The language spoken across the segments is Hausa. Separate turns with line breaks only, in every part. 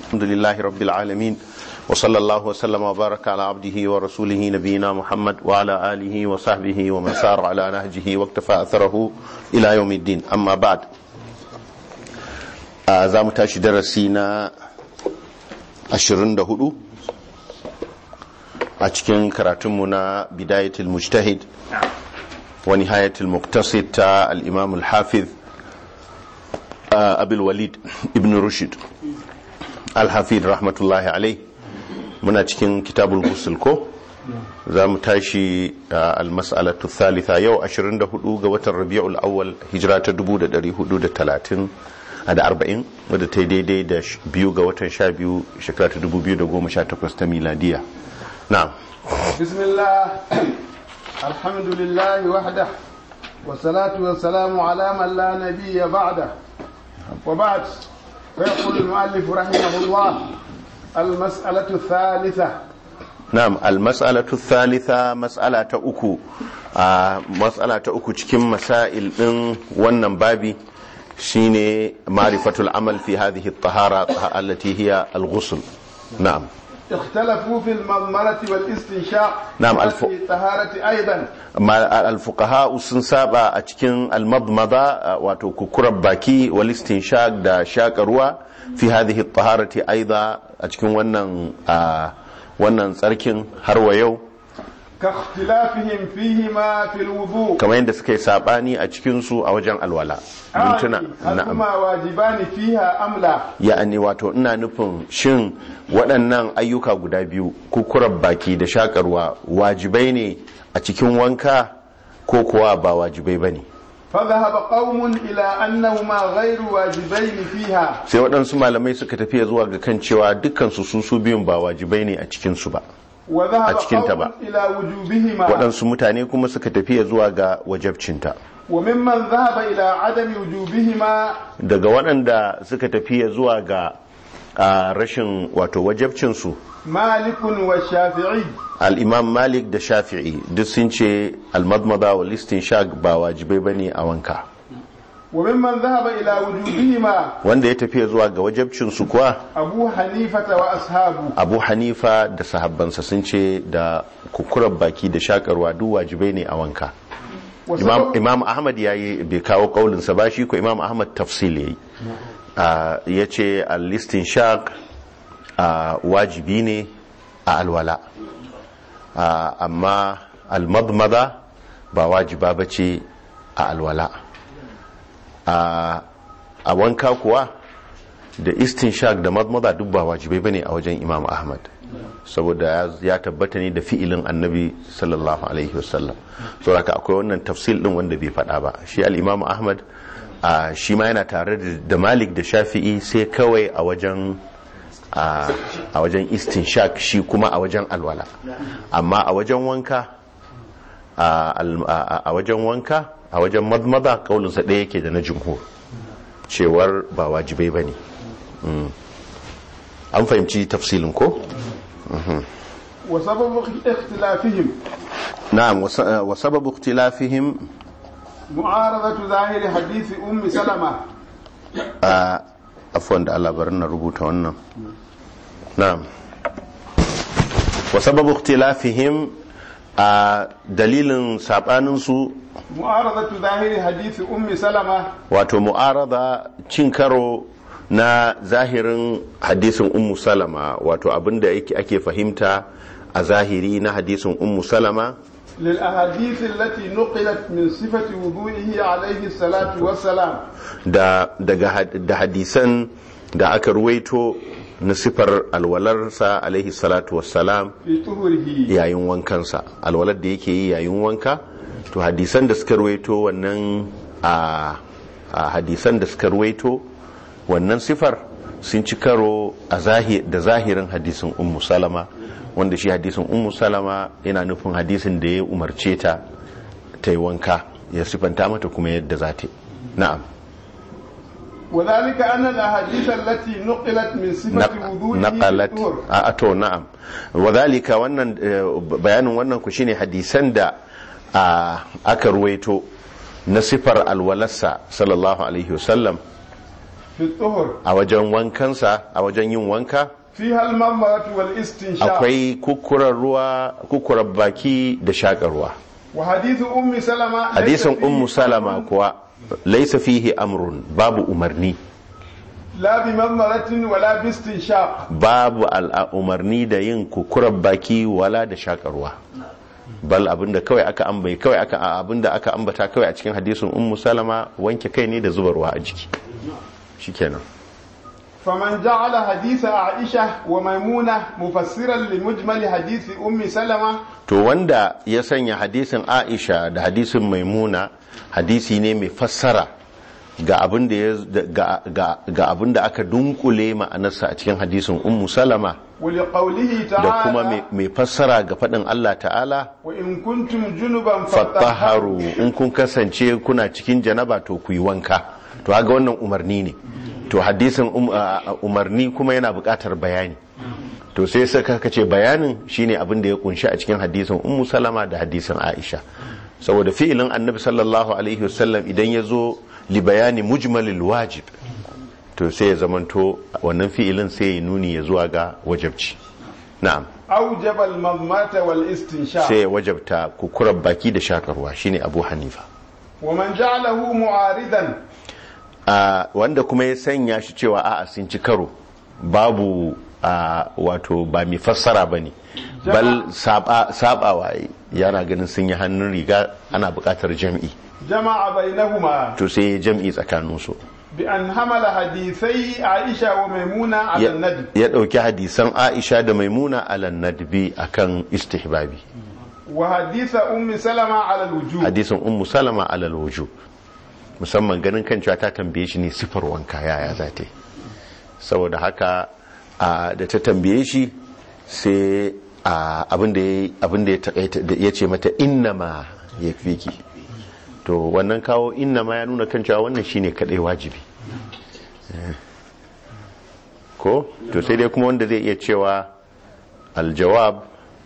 الحمد لله رب العالمين وصلى الله وسلم وبارك على عبده ورسوله نبينا محمد وعلى آله وصحبه ومن سار على نهجه واكتفى أثره إلى يوم الدين. أما بعد زام تاشي درسينا 24 أتكين كراتمنا بداية المجتهد ونهاية المقتصد الإمام الحافظ أبي الوليد ابن رشد الحفيد رحمة الله عليه. muna cikin kitabul ghusl ko za mu tashi al-mas'alatu thalitha yau 24 ga watan Rabiul Awwal hijira ta 1440 wadda ta daidai da 2 ga watan 12 shekara ta 2018 ta miladiya. na'am,
bismillah, alhamdulillah wahda wa salatu wa salamu ala man la nabiyya ba'da wa ba'd. فيقول المؤلف رحمه الله المسألة الثالثة.
نعم، المسألة الثالثة مسألة أكو cikin masail din wannan babi shine ma'rifatul amal fi hadhihi at-tahara allati hiya al-ghusl. نعم،
اختلفوا في المضمرة والاستنشاق.
نعم،
في طهارة أيضا.
الفقهاء sun saba a cikin al-madmada wato kukurar baki wal istinshaq da shakarwa fi hadhihi at-taharati aidan a cikin wannan tsarkin har wa yau.
ka ikhtilafihim fihima fil wudu.
kamar yadda suka yi sabani a cikin su a wajen alwala.
mintuna na'am, wajibani fiha amla.
ya'ani wato ina nufin shin waɗannan ayyuka guda biyu kukurar baki da shakarwa wajibai ne a cikin wanka ko kuwa ba wajibai bane.
فذهب قوم إلى أنهما غير واجبين فيها.
sai waɗansu malamai suka tafiya zuwa ga kan cewa dukkan su biyun ba wajibai ne a cikin su ba, a cikin ta ba. waɗansu mutane kuma suka tafiya zuwa ga wajabcinta.
وممن ذهب إلى عدم وجوبهما.
daga waɗanda suka tafiya zuwa ga rashin wato wajabcin su
مالك والشافعي.
al-imam Malik da Shafi'i duk sun ce al-madmada wal istinshaq ba wajibai bane a wanka.
وممن ذهب إلى وجوبهما.
wanda ya tafiya zuwa ga wajabcin su kuwa
أبو حنيفة وأصحابه.
Abu Hanifa da sahabbansa sun ce da kukurar baki da shakarwa duk wajibai ne a wanka. Imam Ahmad yayi bai kawo kaulinsa ba, shi ko Imam Ahmad tafsil yayi. yace al-istinshaq wajibi ne a alwala, amma al-madmada ba wajiba bace a alwala. a wanka kuwa da istinshaq da madmada duk ba wajibai bane a wajen Imam Ahmad, saboda ya tabbata ne da fi'ilin Annabi sallallahu alaihi wasallam. saboda akwai wannan tafsil din wanda bai faɗa ba. shi al-Imam Ahmad shi ma yana tare da Malik da Shafi'i, sai kawai a wajen istinshaq, shi kuma a wajen alwala. amma a wajen wanka a wajen madmada kaulinsa ɗaya yake da na jumhur cewar ba wajibai bane. an fahimci tafsilin ko?
وسبب اختلافهم.
نعم، وسبب اختلافهم
معارضة ظاهر حديث سلمة.
عفوا da Allah bari na rubuta wannan. نعم، وسبب اختلافهم dalilin sabaninsu
mu'aradatu zahiri hadisi salama,
wato mu'arada cin karo na zahirin hadisin salama, wato abinda ake fahimta a zahiri na hadisin salama
lil ahadith allati nuqilat min sifati wudu'ihi alayhi salatu wassalam,
da hadisan da aka ruwaito na sifar alwalarsa alaihi salatu wassalam yayin wankansa, alwalar da yake yi yayin wanka. to hadisan da suka ruwaito wannan hadisan da suka ruwaito wannan sifar sun ci karo da zahirin hadisin salama, wanda shi hadisin salama yana nufin hadisin da ya umarce ta yi wanka, ya sifanta mata kuma yadda za ta yi. na'am,
وذلك أن الأحاديث التي نقلت من صفة وضوئه
to na'am, وذلك wannan bayanin wannan ku shine hadisan da aka ruwaito na sifar alwalarsa sallallahu alaihi wasallam
في الطهر
a wajen wankansa a wajen yin wanka
فيها المضمضة والاستنشاق.
akwai kukurar ruwa kukurar baki da shaƙar ruwa.
وحديث أم سلمة
hadisin ummu salama kuwa laisa fihi amrun babu umarni
لا بمضمضة ولا باستنشاق.
babu umarni da yin kukurar baki wala da shaƙar ruwa. bal abinda kawai aka ambata kawai a cikin hadisin ummu salama wanke kai ne da zuba ruwa a jiki shikenan.
فمن جعل حديث عائشة وميمونة مفسرا لمجمل حديث أم سلمة.
to wanda ya sanya hadisin Aisha da hadisin Maimuna hadisi ne mai fassara ga abin da aka dunkule ma'anarsa a cikin hadisin Ummu Salama
ولقوله
da kuma
تعالى
mai fassara ga faɗin Allah ta'ala
وإن كنتم جنبا
fattaharu in kun kasance kuna cikin janaba to ku yi wanka. to haga wannan umarni ne, to hadisin umarni kuma yana buƙatar bayani, to sai saka ce bayanin shine abin da ya kunshi a cikin hadisin Ummu Salama da hadisin Aisha, saboda fi'ilin Annabi sallallahu alaihi wasallam idan ya zo li bayani mujmalil wajib to sai ya zamanto wannan fi'ilin sai ya nuni ya zuwa ga wajabci. na'am
أوجب المضمضة والاستنشاق.
sai ya wajabta kukurar baki da shakarwa shine Abu Hanifa.
ومن جعله معارضا
wanda kuma ya sanya shi cewa a'a sun ci karo babu wato ba mai fassara bane bal sabawa yana ganin sun yi hannun riga ana buƙatar jam'i
جمع بينهما
to sai ya jam'i tsakaninsu
بأن حمل حديثي عائشة وميمونة على الندب.
ya ɗauki hadisan Aisha da Maimuna ala nadbi akan istihbabi,
وحديث أم سلمة على الوجوب.
hadisin Ummu Salama ala alwujub, musamman ganin kan cewa ta tambaye shi ne sifar wanka yaya za ta yi, saboda haka da ta tambaye shi sai abin da ya takaita ya ce mata innama yakfiki, to wannan kawo innama ya nuna kan cewa wannan shine kadai wajibi ko to sai dai kuma wanda zai iya cewa aljawab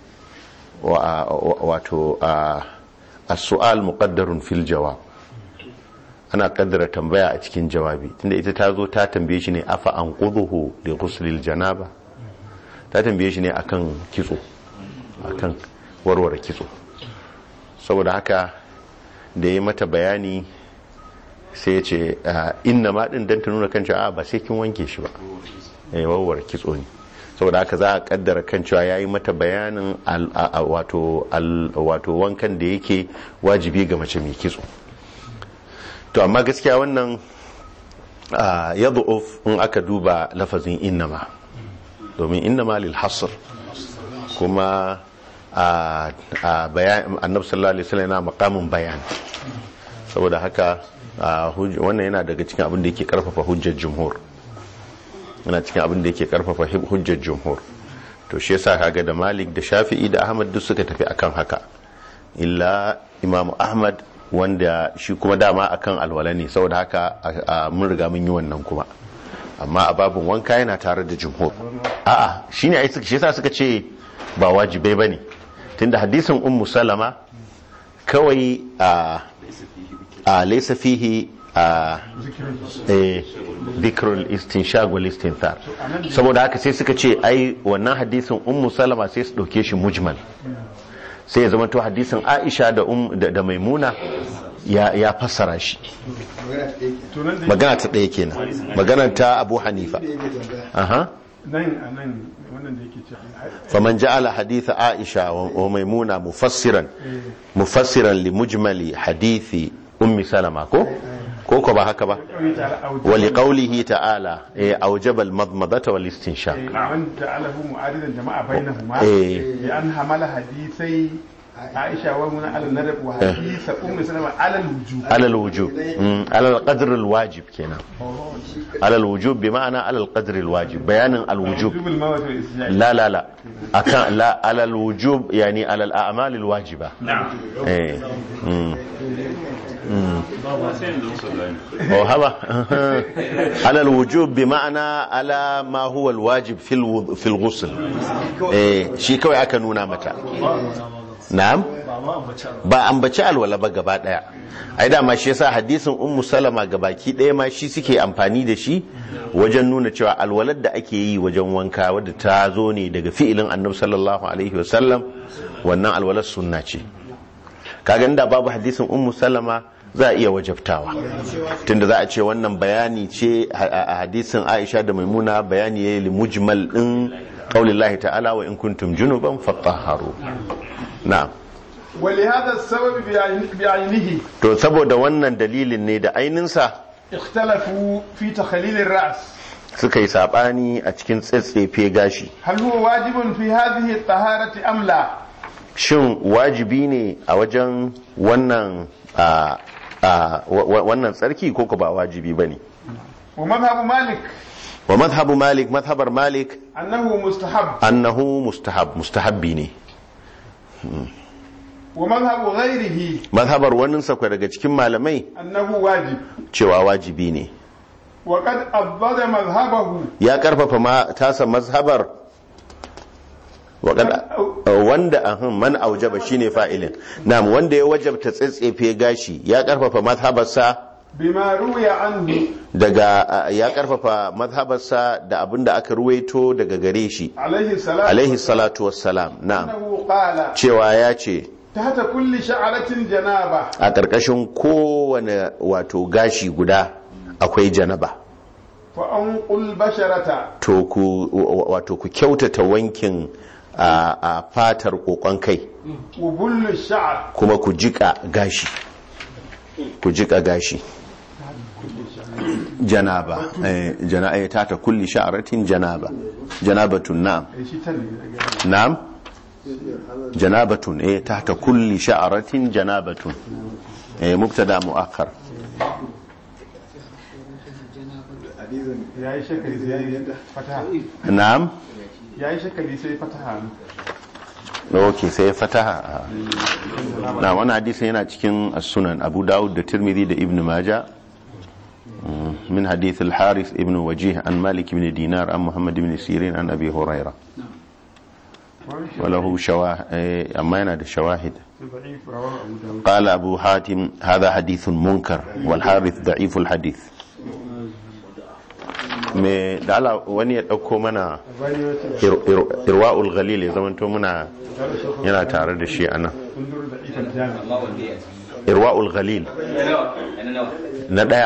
wato as-su'al muqaddarun fil jawab, ana kaddara tambaya a cikin jawabi, tunda ita ta zo ta tambaye shi ne afa an quduhu li ghuslil janaba, ta tambaye shi ne akan kitso, akan warware kitso, saboda haka da ya mata bayani sai ya ce inna ma din dan ta nuna kan cewa ba sai kin wanke shi ba, warware kitso ne, saboda haka za a kaddara kan cewa yayi mata bayanin wato wankan da yake wajibi ga mace mai kitso. to amma gaskiya wannan ya du'uf in aka duba lafazin innama, domin innama lil hasr, kuma bayan annabi sallallahu alaihi wasallam yana maqamin bayan, saboda haka wannan yana daga cikin abin da yake karfafa hujjar jumhur, yana cikin abin da yake karfafa hujjar jumhur. to shi yasa kaga da Malik da Shafi'i da Ahmad duk suka tafi akan haka, illa Imam Ahmad wanda shi kuma dama akan alwala ne, saboda haka mun riga mun yi wannan kuma, amma a babin wanka yana tare da jumhur. a'a shine ai shi yasa suka ce ba wajibai bane, tunda hadisin Ummu Salama kawai laysa fihi dhikrul istinshaq wal istinthar, saboda haka sai suka ce ai wannan hadisin Ummu Salama sai su dauke shi mujmal, sai ya zama to hadisin Aisha da Maimuna ya fassara shi. magana ta ɗaya kenan, magana ta Abu Hanifa. faman ja'ala haditha Aisha wa Maimuna mufassiran li mujmali hadithi Ummi Salama ko ba haka ba, wa li qawlihi ta'ala awjaba al-madmadata wal istinshaq
ja'alahu mu'aridan jama'a bainahuma bi an hamala hadithai Aisha wa Maimuna ala nadab wa hadith Ummi Salama ala al-wujub ala al-qadr al-wajib kenan, ala al-wujub bi ma'ana ala al-qadr al-wajib, bayanin al-wujub la akan la ala al-wujub yani ala al-a'mal al-wajiba. هذا على الوجوب بمعنى على ما هو الواجب في الغسل شيء كوي aka nuna mata.
na'am ba ambaci alwala ba gaba daya ai da ma shi yasa hadisin ummu salama gabaki daya ma shi suke amfani da shi wajen nuna cewa alwalar da ake yi wajen wanka wadda ta zo ne daga fi'ilin annabi sallallahu alaihi wasallam wannan alwalar sunna ce kaga inda babu hadisin ummu salama za a iya wajabtawa tunda za a ce wannan bayani ce a hadisin Aisha da Maimuna bayani yayi limujmal din qaulillahi ta'ala wa in kuntum junuban fatahharu na'am
ولهذا السبب بعينه
to saboda wannan dalilin ne da aininsa
اختلفوا في تخليل الرأس
suka yi sabani a cikin tsetsefe gashi
هل هو واجب في هذه الطهارة أم لا
shin wajibi ne a wajen wannan wannan tsarki ko ba wajibi bane
ومذهب مالك
wa madhhabu malik madhhabar malik
أنه مستحب
annahu mustahabbi ne
ومذهب غيره
madhabar wannan sakwa daga cikin malamai
أنه واجب
cewa wajibi ne
وقد أضد مذهبه
ya karfafa ma tasa mazhabar wanda man aujaba shine fa'ilin na'am wanda ya wajabta tsetsefe gashi ya karfafa mazhabarsa
bima ruwiya anhu
daga ya karfafa mazhabarsa da abinda aka ruwaito daga gare shi alaihi salatu wassalam na'am cewa ya ce
tahta kulli sha'aratin janaba
a karkashin kowane wato gashi guda akwai janaba
fa anqul basharata
to ku wato ku kyautata wankin a fatar kokon kai
ubullu sha'r
kuma ku jika gashi janaba janaba ta kulli sha'ratin janabatun na'am janabatun tahta kulli sha'ratin janabatun mubtada muakhar
yayi shakali sai fataha
na'am
yayi shakali sai fataha
okay sai fataha na wannan hadisin yana cikin as-sunan Abu Dawud da Tirmidhi da Ibn Majah من حديث الحارث ابن وجيه عن مالك بن دينار عن محمد بن سيرين عن أبي هريرة وله شواهد أما ينادى الشواهد قال أبو حاتم هذا حديث منكر والحارث ضعيف الحديث da ala wani ya ɗauko mana irwa'ul ghalil ya zamanto muna yana tare da shi ana irwa'ul ghalil na ɗaya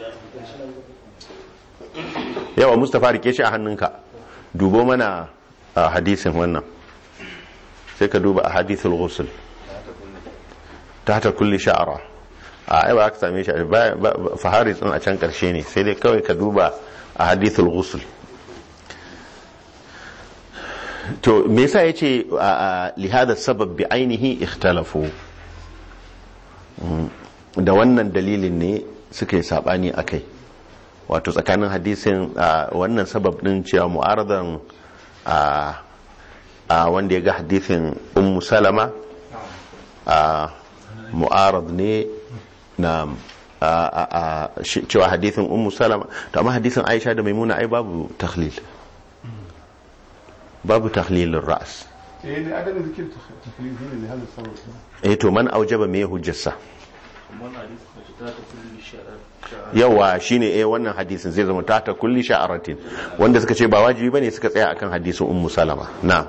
yawa Mustapha rike shi a hannunka dubo mana a hadisin wannan sai ka duba a hadithul ghusl tahta kulli sha'ra ai ba ka same shi faharis din a can karshe ne sai dai kawai ka duba a hadithul ghusl to me yasa yace li hada sabab bi ainihi ikhtalafu da wannan dalilin ne suka yi sabani akai wato tsakanin hadisin wannan sabab din cewa mu'aradan wanda ya ga hadisin ummu salama mu'arad ne na cewa hadisin ummu salama to amma hadisin aisha da maimuna ai babu takhlilin ra's to man aujaba me hujjarsa yawa shine wannan hadisin zai zama ta kulli sha'aratin wanda suka ce ba wajibi bane suka tsaya akan hadisin ummu salama na'am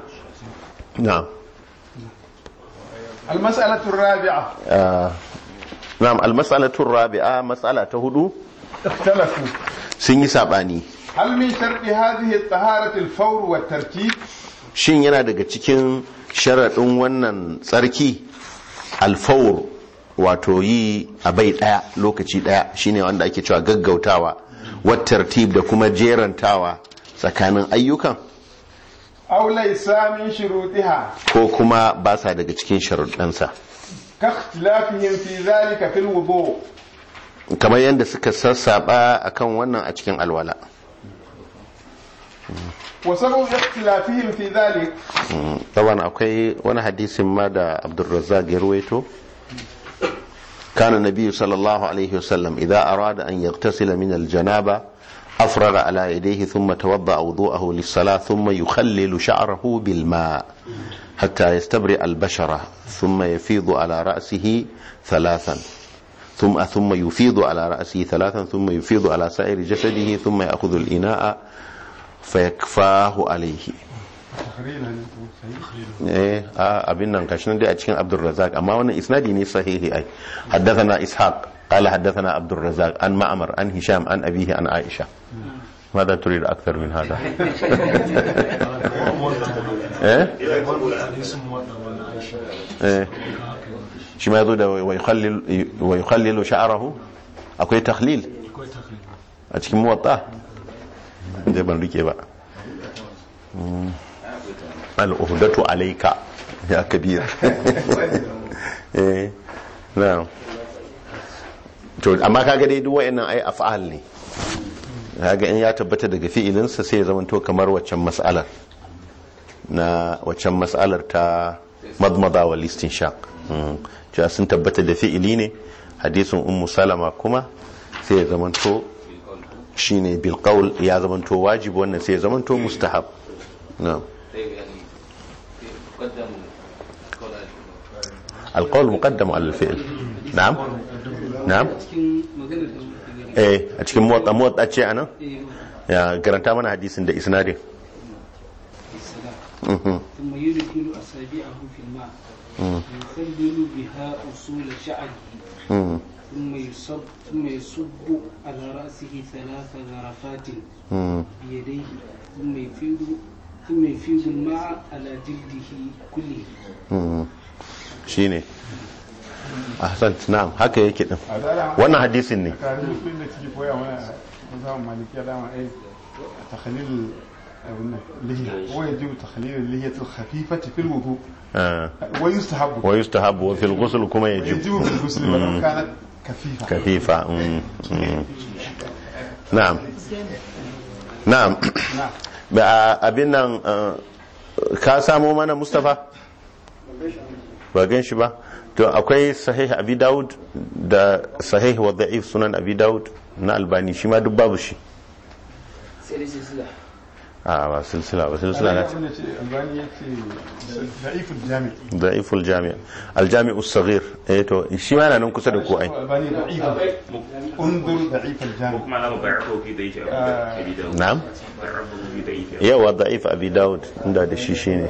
al-mas'alatu ar-rabi'a
na'am al-mas'alatu ar-rabi'a mas'ala ta hudu
ikhtalafu
sun yi sabani
hal min sharti hadhihi at-taharati al-fawr wa at-tartib
shin yana daga cikin sharadin wannan tsarki al-fawr wato yi a bai daya lokaci daya shine wanda ake cewa gaggautawa wat tartib da kuma jerantawa tsakanin ayyukan
aw laysa min shurutiha
ko kuma ba sa daga cikin sharuɗansa
ka ikhtilafihim fi dhalika fil wudu
kamar yadda suka sassaba akan wannan a cikin alwala
wa sababu ikhtilafihim fi dhalik
taban akwai wani hadisin ma da Abdurrazzaq ya ruwaito كان النبي صلى الله عليه وسلم إذا أراد أن يغتسل من الجنابة أفرغ على يديه ثم توضأ وضوءه للصلاة ثم يخلل شعره بالماء حتى يستبرئ البشرة ثم يفيض على رأسه ثلاثا ثم يفيض على رأسه ثلاثا ثم يفيض على سائر جسده ثم يأخذ الإناء فيكفاه عليه. abin nan kashin dai a cikin Abdurrazzaq amma wannan isnadi ne sahihi ai. Haddathana Ishaq قال حدثنا عبد الرزاق عن معمر عن هشام عن أبيه عن عائشة. ماذا تريد أكثر من هذا؟ شما يقول ويخلل شعره أكوي تخليل أتكي موطأ ده بنريكي بقى الأهدة عليك يا كبير. نعم. amma kaga dai duk wayannan ai af'al ne, kaga in ya tabbata daga fi'ilinsa sai ya zamanto kamar waccan mas'alar ta madmada wal istinshaq, cewa sun tabbata da fi'ili ne. Hadisin ummu salama kuma sai ya zamanto shine bil qawl, ya zamanto wajibi, wannan sai ya zamanto mustahab. na'am. al qawl muqaddam ala al fi'l. na'am na'am a cikin motsa ce anan ya garanta mana hadisin da isnadin.
ثم يدخل أصابعه في الماء يخلل بها أصول شعره ثم يصب على رأسه 3 غرفات بيديه ثم يفيض الماء على جلده كله.
شيني ahsant. na'am, haka yake din wannan hadisin ne.
ويجب تخليل اللحية الخفيفة في الوضوء
ويستحب وفي الغسل كما يجب
في الغسل ولو كانت
كثيفة. نعم نعم. abin nan ka samo mana Mustafa ba gan shi ba. to akwai sahih abi daud da sahih wa da'if sunan abi daud na albani, shi ma duk babu shi. ba silsila na
albani yace da'iful jami'
da'iful jami' al-jami' as-saghir. to shi ma yana nan kusa da ku ai.
albani da'if undur da'iful jami'
kuma na ba'u fi da'if abi daud.
na'am, yawa da'if abi daud inda da shi shine.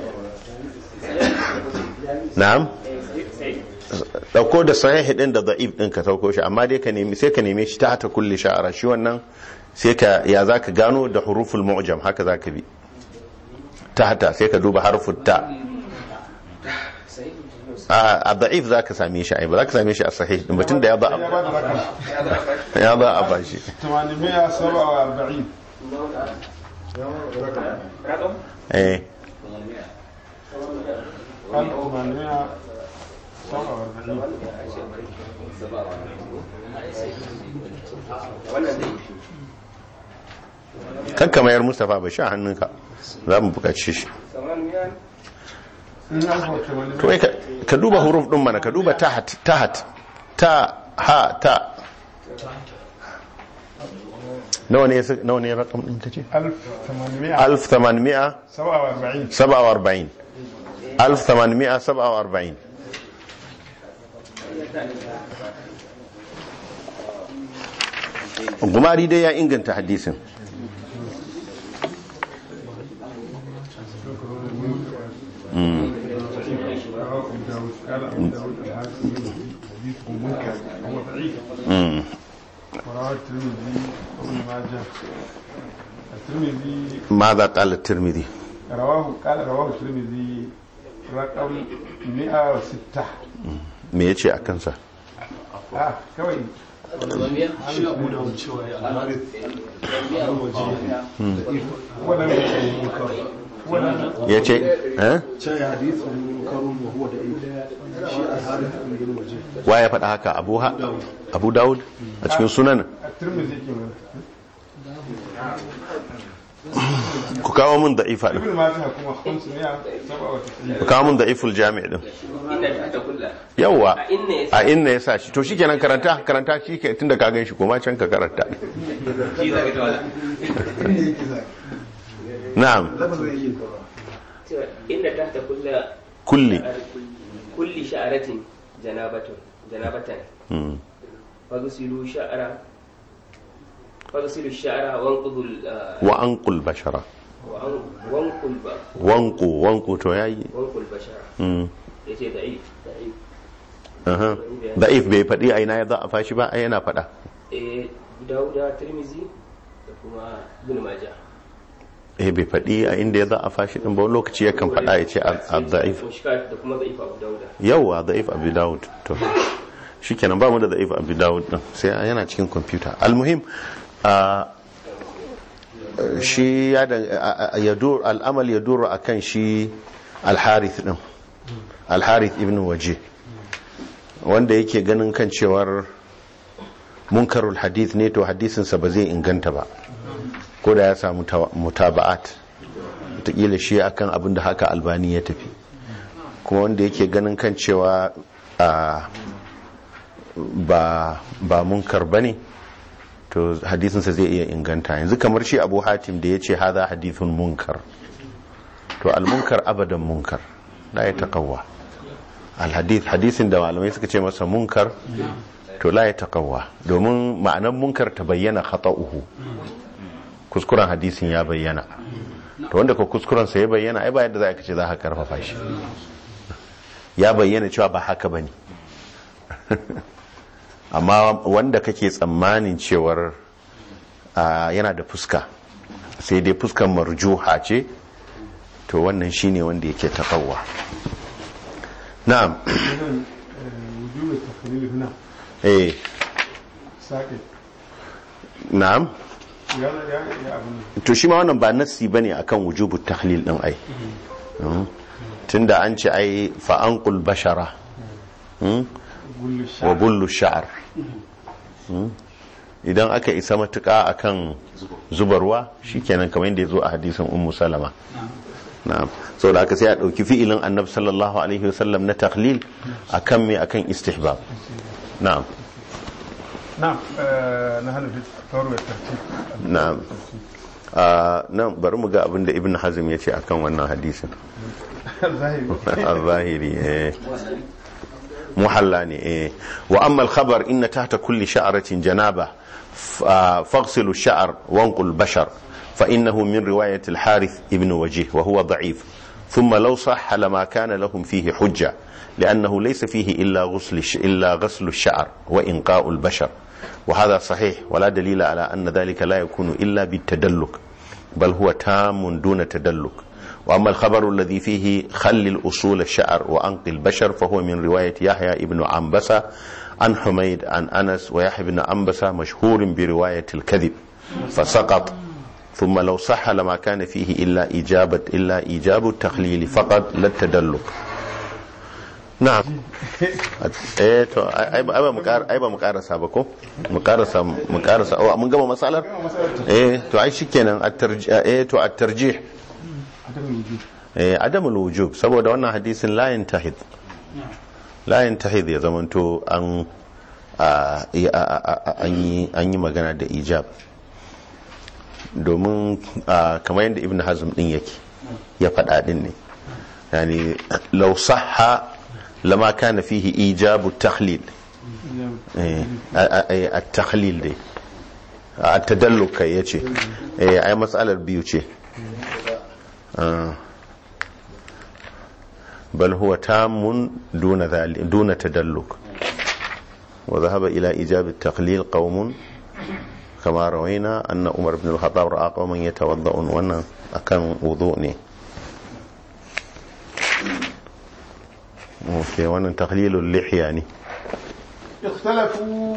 na'am, dauko da sahih din da da'if din ka sauko shi, amma dai ka nemi shi ta hata kulli sha'ara. shi wannan sai ka ya zaka gano da huruful mu'jam, haka zaka bi ta hata, sai ka duba harfin ta. a da'if zaka same shi ai, ba zaka same shi a sahih din batun da ya ba a bashi
847
kanka mayar Mustafa ba sha hannunka za mu buƙaci shi. to ka duba huruf din mana, ka duba tahat ta ha ta. nawa ne rakam din tace 1847 1847. Gumari dai ya inganta hadisin. ماذا قال الترمذي؟
قال رواه الترمذي رقم 106.
me yace a kansa?
kawai
shi abu da cewa ya alharin
ya ce
ya hadithu karun wa huwa da shi alharin bin waje.
wa ya faɗa haka? Abu Dawud a cikin sunan. ku kawo mun da'ifa din, ku kawo mun da'iful jami' din. yawa a inna ya sa shi, to shi kenan karanta shi ke tunda ka gan shi kuma can ka karanta.
na'am inna tahta kulli
kulli
sha'aratin janabatan fagsilu sha'ara
wa anqul bashara wanku to yayi
wankul bashara yace
da'if bai faɗi a ina ya za a fashi ba ai yana faɗa
Dawuda Tirmizi da kuma Ibn Majah
bai faɗi a inda ya za a fashi din ba wani lokaci yakan faɗa ya ce al-da'if
da kuma da'if Abu Dawuda
yawa da'if Abu Dawud to shikenan ba mu da da'if Abu Dawud din sai yana cikin kwamfuta almuhim shi ya al'amal ya dora akan shi al-Harith din al-Harith ibn Waje wanda yake ganin kan cewar munkarul hadith ne to hadisinsa ba zai inganta ba ko da ya samu mutaba'at wataƙila shi akan abin da haka Albani ya tafi kuma wanda yake ganin kan cewa ba munkar ba ne to hadisinsa zai iya inganta yanzu kamar shi Abu Hatim da ya ce haza hadithun munkar to al-munkar abadan munkar la ya taqawwa hadisin da malamai suka ce masa munkar to la ya taqawwa domin ma'anar munkar ta bayyana khata'uhu kuskuren hadisin ya bayyana to wanda ko kuskuren sa ya bayyana ai ba yadda za ka ce za ka karfafa shi ya bayyana cewa ba haka bane amma wanda kake tsammanin cewar yana da fuska sai dai fuskan marjuha ce to wannan shine wanda yake taqawwa na'am na'am to shi ma wannan ba nassi bane akan wujubu tahlil din ai tunda an ce ai fa anqul bashara wa bullu sha'r idan aka isa matuƙa akan zubarwa shikenan kamar yadda yazo a hadisin ummu salama na'am saboda haka sai a dauki fi'ilin annabi sallallahu alaihi wasallam na tahlil akan me akan istihbab na'am
na'am nahnu fi tawriyat tartib
na'am nan bari mu ga abinda ibn hazm yace akan wannan hadisin al-zahiri محلى وأما الخبر إن تحت كل شعرة جنابة فاغسلوا الشعر وانقوا البشر فإنه من رواية الحارث ابن وجيه وهو ضعيف ثم لو صح لما كان لهم فيه حجة لأنه ليس فيه إلا غسل الشعر وإنقاء البشر وهذا صحيح ولا دليل على أن ذلك لا يكون إلا بالتدلك بل هو تام دون تدلك وأما الخبر الذي فيه خل الأصول الشعر وأنقي البشر فهو من رواية يحيى ابن عنبسة عن حميد عن أنس ويحيى بن عنبسة مشهور برواية الكذب فسقط ثم لو صح لما كان فيه إلا إيجاب التخليل فقط لا التدلك نعم ai ba mu karasa ba ko mu karasa mun gama matsalar to ai shikenan at-tarjih adam al-wujub saboda wannan hadisin la yantahid ya zamanto an yi magana da ijab domin kamar yadda ibn hazm din yake ya faɗa din ne yani law sahha lama kana fihi ijabu takhlil at-takhlil dai at-tadalluk kai yace ai mas'alar biyu ce بل هو تام دون تدلك وذهب إلى إيجاب التقليل قوم كما روينا أن عمر بن الخطاب رأى قوما يتوضؤون وأن أكان وضوءني أوكي وأن تقليل اللحية يعني
اختلفوا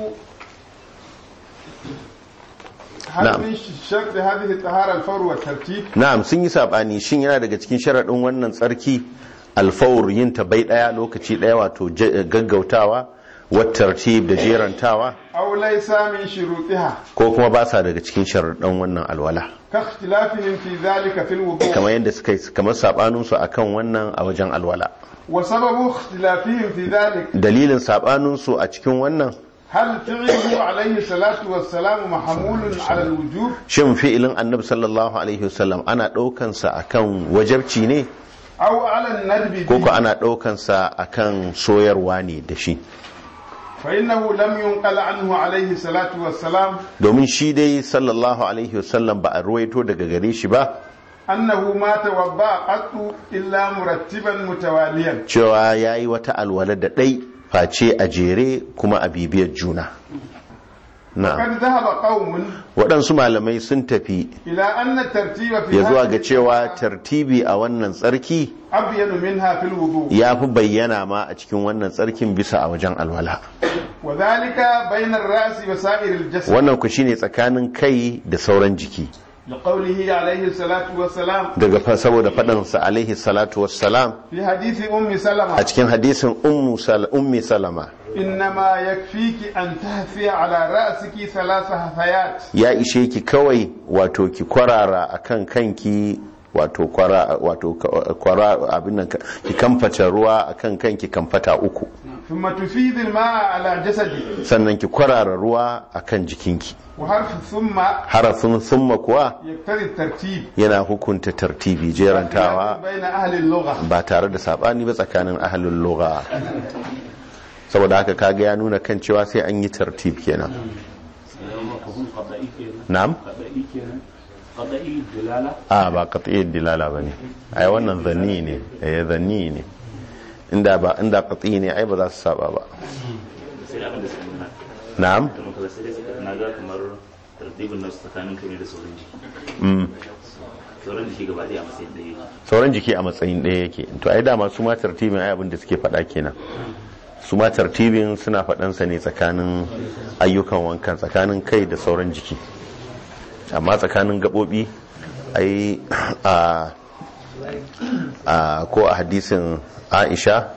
هل من شرط هذه الطهارة الفور والترتيب
نعم sun yi sabani shin yana daga cikin sharadin wannan tsarki alfawr yin ta bai daya lokaci daya wato gaggautawa wa tartib da jerantawa
aw laysa min shurutiha ko
kuma ba sa daga cikin sharadin wannan alwala
ka ikhtilafihim fi dhalika fil wudu
kamar yadda suka yi kamar sabanin su akan wannan a wajen alwala
wa sababu ikhtilafihim fi dhalik
dalilin sabanin su a cikin wannan
هل فعله عليه الصلاة والسلام محمول على الوجوب
shin fi'ilin annabi sallallahu alaihi wasallam ana daukan sa akan wajibci ne
أو على الندب
ko ko
به
ana ɗaukansa akan soyarwa ne da shi
فإنه لم ينقل عنه عليه الصلاة والسلام
domin shi dai sallallahu alaihi wasallam ba a ruwaito daga gare shi ba
أنه ما توضأ قط إلا مرتبا متواليا
cewa ya yi wata alwala da ɗai face a jere kuma a bibiyar juna na'am
قد ذهب قوم
waɗansu malamai sun tafi
إلى أن الترتيب في
ya zuwa
هذه
ga cewa tartibi a wannan tsarki
أبين منها في الوضوء
ya fi bayyana ma a cikin wannan tsarkin bisa a wajen alwala
وذلك بين الرأس وسائر الجسد
wannan ku shine tsakanin kai da sauran jiki
لقوله عليه الصلاة والسلام
daga saboda faɗinsa alaihi salatu wassalam
في حديث أم
a
سلمة
cikin hadisin ummi salama
إنما يكفيك أن تهفي على رأسك 3 هفيات
ya ishe ki kawai wato ki kwarara akan kanki wato kwara abin nan ki kamfata ruwa akan kanki kamfata 3
ثم تفيد الماء على جسدك
sannan ki kwarara ruwa akan jikinki
وحرف ثم
harafin summa kuwa
يقتضي الترتيب
yana hukunta tartibi jerantawa
بين أهل اللغة
ba tare da sabani ba tsakanin ahlul lugha saboda haka kaga ya nuna kan cewa sai an yi tartib kenan na'am a ba qat'i dilala bane ai wannan zanni ne zanni ne inda qat'i ne ai ba za su saba ba
sai abin da suka nuna
na'am
da muka sai na ga kamar tartibin nasu tsakanin kai ne da sauran jiki sauran jiki gaba ɗaya a matsayin ɗaya yake
sauran jiki a matsayin ɗaya yake to ai dama su ma tartibin ai abin da suke faɗa kenan su ma tartibin suna faɗansa ne tsakanin ayyukan wankan tsakanin kai da sauran jiki amma tsakanin gaɓoɓi ai ko a hadisin aisha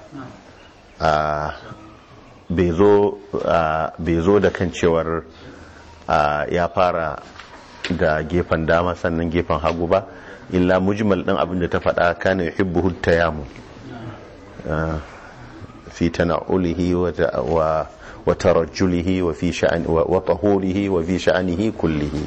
bai zo da kan cewar ya fara da gefen dama sannan gefen hagu ba illa mujmal ɗin abinda ta faɗa kana yuhibbu hutayamu fi tana'ulihi wa tarajjulihi wa fi sha'an wa tahurihi wa fi sha'anihi kullihi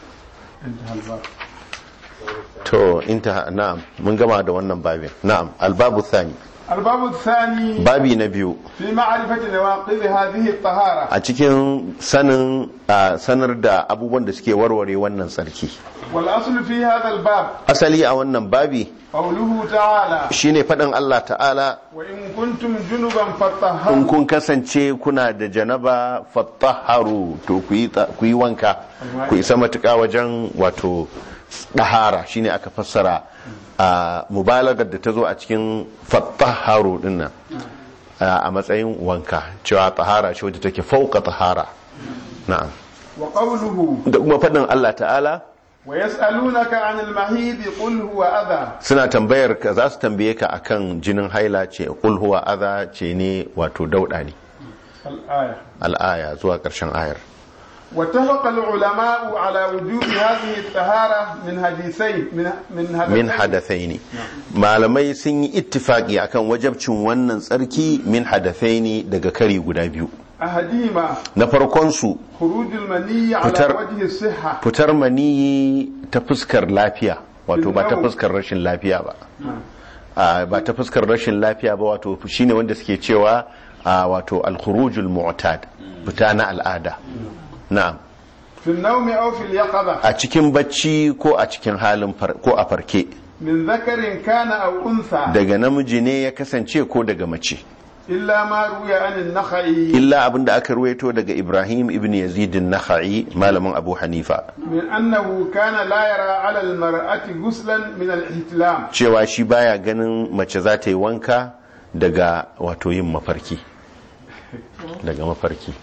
to intaha na'am mun gama da wannan babin na'am albabu thani
الباب الثاني
babi na biyu
في معرفة نواقض هذه الطهارة
a cikin sanar da abubuwan da suke warware wannan tsarki
والأصل في هذا الباب
asali a wannan babi
قوله تعالى
shine faɗin Allah ta'ala
وإن كنتم جنبا
in
فطهروا
kun kasance kuna da janaba fattaharu to ku yi wanka ku isa matuƙa wajen wato ɗahara shine aka fassara a mubalagar da ta zo a cikin fattaharu dinnan a matsayin wanka cewa tahara ce wadda take fauka tahara na'am
وقوله
da kuma faɗin Allah ta'ala
ويسألونك عن المحيض قل هو أذى
suna tambayar ka za su tambaye ka akan jinin haila ce qul huwa adha ce ne wato dauda ne
الآية
al'aya zuwa ƙarshen ayar
واتفق العلماء على وجوب هذه الطهارة من حديثين
min hadathaini malamai sun yi ittifaki akan wajabcin wannan tsarki min hadathaini daga kari guda biyu
أحدهما
na farkon su
خروج المني على
فتر-
وجه الصحة
fitar maniyi ta fuskar lafiya wato ba ta fuskar rashin lafiya ba ba ta fuskar rashin lafiya ba wato shine wanda suke cewa wato al-khurujul mu'tad fita na al'ada na'am
في النوم أو في اليقظة
a cikin bacci ko a cikin halin ko a farke
من ذكر كان أو أنثى
daga namiji ne ya kasance ko daga mace
إلا ما روي عن النخعي
illa abinda aka ruwaito daga Ibrahim ibn Yazid an-Nakhai malamin Abu Hanifa
من أنه كان لا يرى على المرأة غسلا من الاحتلام
cewa shi baya ganin mace za ta yi wanka daga wato yin mafarki daga mafarki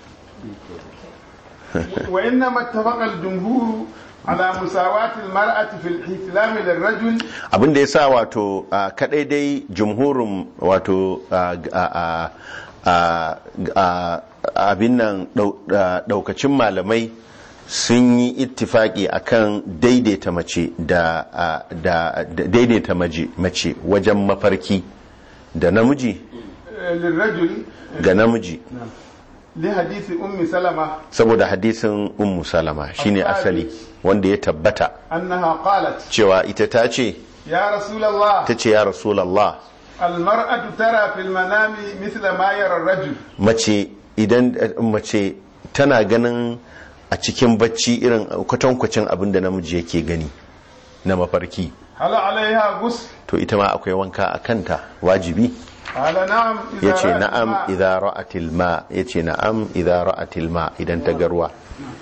وإنما اتفق الجمهور على مساواة المرأة في الاحتلام للرجل
abin da ya sa wato kadai dai jumhurin wato abin nan daukacin malamai sun yi ittifaki akan daidaita mace da daidaita mace wajen mafarki da namiji
للرجل
ga namiji
لحديث أم سلمة
saboda hadisin ummu salama shine asali wanda ya tabbata
أنها قالت
cewa ita ta ce
يا رسول الله
tace ya rasulullah
المرأة ترى في المنام مثل ما يرى الرجل
mace idan mace tana ganin a cikin bacci irin kwatankwacin abin da namiji yake gani na mafarki
هل عليها غسل
to ita ma akwai wanka a kanta wajibi
قال نعم إذا
yace
رأت
na'am
الماء.
idza ra'atil ma yace na'am idza ra'atil ma idan ta garwa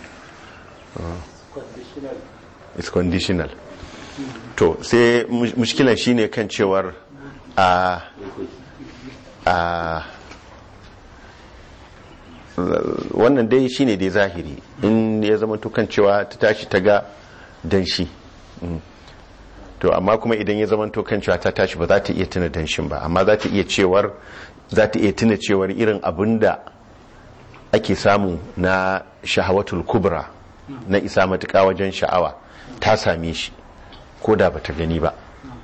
it's conditional to sai mushkilan shine kan cewar a wannan dai shine dai zahiri in ya zama to kan cewa ta tashi ta ga danshi to amma kuma idan ya zama to kan cewa ta tashi ba za ta iya tuna danshin ba amma za ta iya tuna cewar irin abinda ake samu na shahawatul kubra na isa matuƙa wajen sha'awa ta same shi ko da ba ta gani ba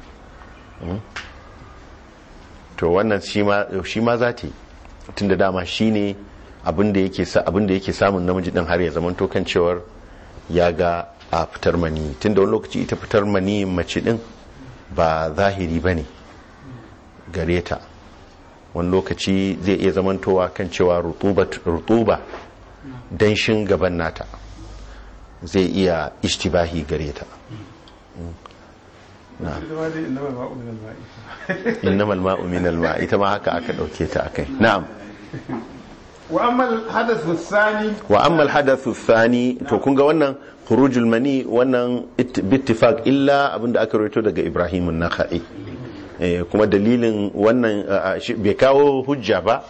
to wannan shi ma za ta yi tun da dama shi ne abinda yake samun namiji ɗin har ya zamanto kan cewar ya ga a fitar mani tun da wani lokaci ita fitar mani mace ɗin ba zahiri ba ne gare ta wani lokaci zai iya zamantowa kan cewa rutuba danshin gaban nata zai iya ishtibahi gare ta innamal ma'u minal ma'i ita ma haka aka dauke ta akai na'am
wa amma al-hadathu thani
wa amma al-hadathu thani to kun ga wannan khurujul mani wannan bittifaq illa abinda aka rawaito daga Ibrahim an-Nakhai kuma dalilin wannan bai kawo hujja ba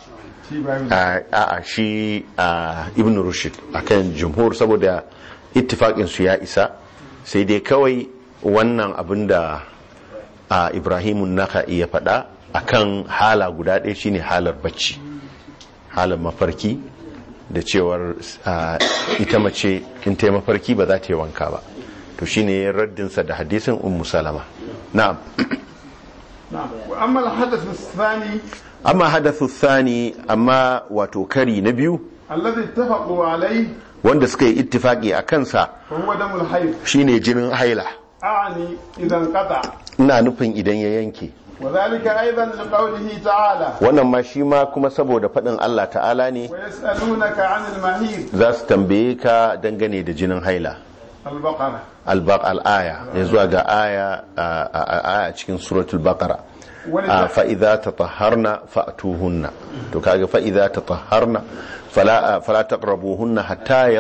shi Ibn Rushd akan jumhur saboda ittifaqin su ya isa sai dai kawai wannan abinda Ibrahim an-Nakhai ya faɗa akan hala guda ɗaya shine halar bacci halar mafarki da cewar ita mace in ta yi mafarki ba za ta yi wanka ba to shine raddinsa da hadisin Ummu Salama na'am
amma al-hadathu thani
amma hadathu thani amma wato kari na biyu
alladhi ittafaqu alayhi
wanda suka yi ittifaki a kansa
huwa damul hayd
shine jinin haila
a'ani idan qata
ina nufin idan ya yanke
وذلك أيضا لقوله تعالى
wannan ma shi ma kuma saboda faɗin Allah ta'ala ne
ويسألونك عن المهيد
za su tambaye ka dangane da jinin haila
البقرة
al-aya ya zuwa ga aya cikin suratul baqara fa idza tatahharna fa'tuhunna to kaga fa idza tatahharna fala taqrabuhunna hatta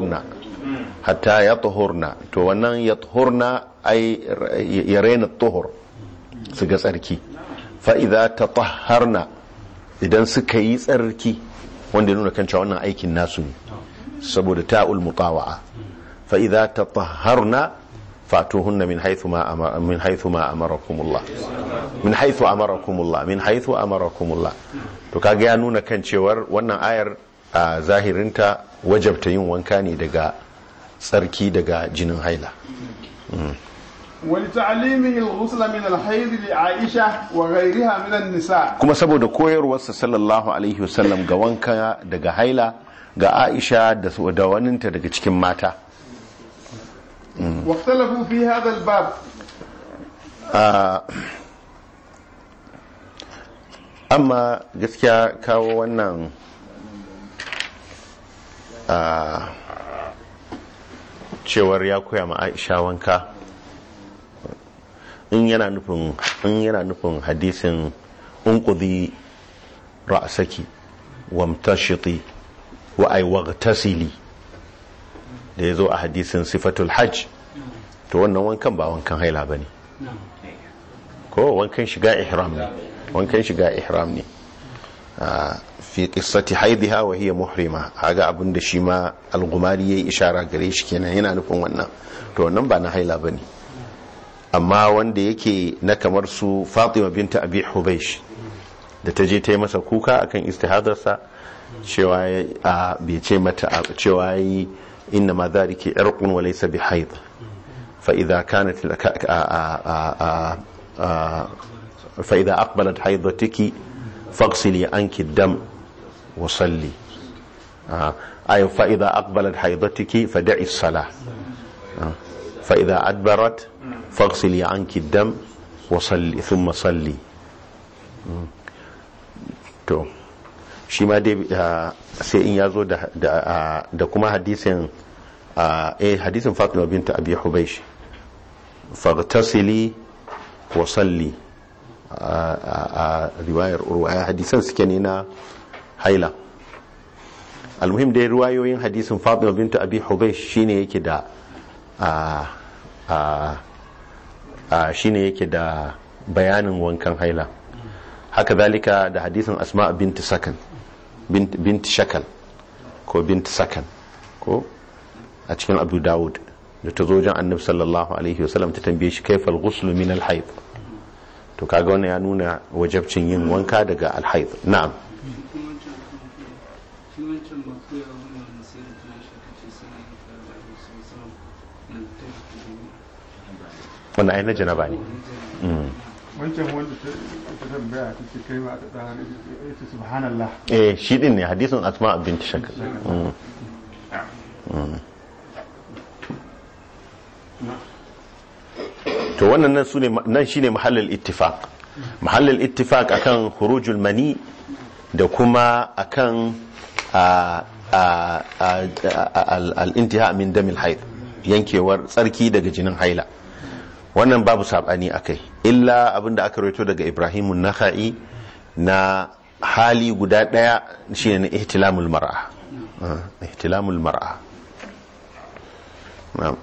yatahurna to wannan yatahurna ay yarena tuhur su ga tsarki fa'iza ta taharna idan suka yi tsarki wanda nuna kan cewa wannan aikin nasu ne saboda ta'ul mutawa'a fa'iza ta taharna fatuhunna min haithu ma amarakumullah min haithu amarakumullah to kaga ya nuna kan cewar wannan ayar a zahirinta wajabta yin wanka ne daga tsarki daga jinin haila
ولتعليمه الغسل من الحيض لعائشة وغيرها من النساء
kuma saboda koyarwarsa sallallahu alaihi wasallam ga wanka daga haila ga Aisha da waninta daga cikin mata
واختلفوا في هذا الباب
amma gaskiya kawo wannan cewar ya koya ma Aisha wanka in yana nufin hadisin unqudhi ra'saki wamtashiti wa ay waghtasili da yazo a hadisin sifatul hajj to wannan wankan ba wankan haila bane ko wankan shiga ihram ne fi qissati haidha wa hiya muhrima haga abinda shi ma al-Ghumari yayi ishara gare shi kenan yana nufin wannan to wannan ba na haila bane amma wanda yake na kamar su Fatima binta Abi Hubaysh da ta je ta yi masa kuka akan istihadarsa cewa bai ce mata cewa yi inna ma dhalika irqun wa laysa bihayd fa idha kanat fa idha aqbalat haydatuki faghsili anki ad-dam wa salli ay fa idha aqbalat haydatuki fad'i as-salah fa idha adbarat faghsili anki ad-dam wasalli thumma salli. To shi ma dai sai in ya zo da kuma hadisin hadisin Fatima binta Abi Hubaysh faghtasili wa salli a riwayar Urwa. Hadisan suke ne na haila. almuhim dai riwayoyin hadisin Fatima binta Abi Hubaysh shine yake da shine yake da bayanin wankan haila. Haka zalika da hadisin Asma binti Sakan binti Shakal ko binti Sakan ko a cikin Abu Dawud da ta zo wajen Annabi sallallahu alaihi wasallam ta tambaye shi kaifal ghusl min al-hayd. To kaga wannan ya nuna wajibcin yin wanka daga al-hayd. Na'am. Wannan ai na janaba ne.
Wancan wanda ta tambaya ta ce kai ma ta tsara ne ta subhanallah.
Shi din ne hadisin Asma binti Shakal. To wannan nan shine mahallul ittifaq. Mahallul ittifaq akan khurujul mani da kuma akan al-intiha min damil haid, yankewar tsarki daga jinin haila. Wannan babu sabani akai, illa abinda aka rawaito daga Ibrahimun Nakhai na hali guda daya shine na ihtilamul mar'a. Ihtilamul mar'a. Na'am.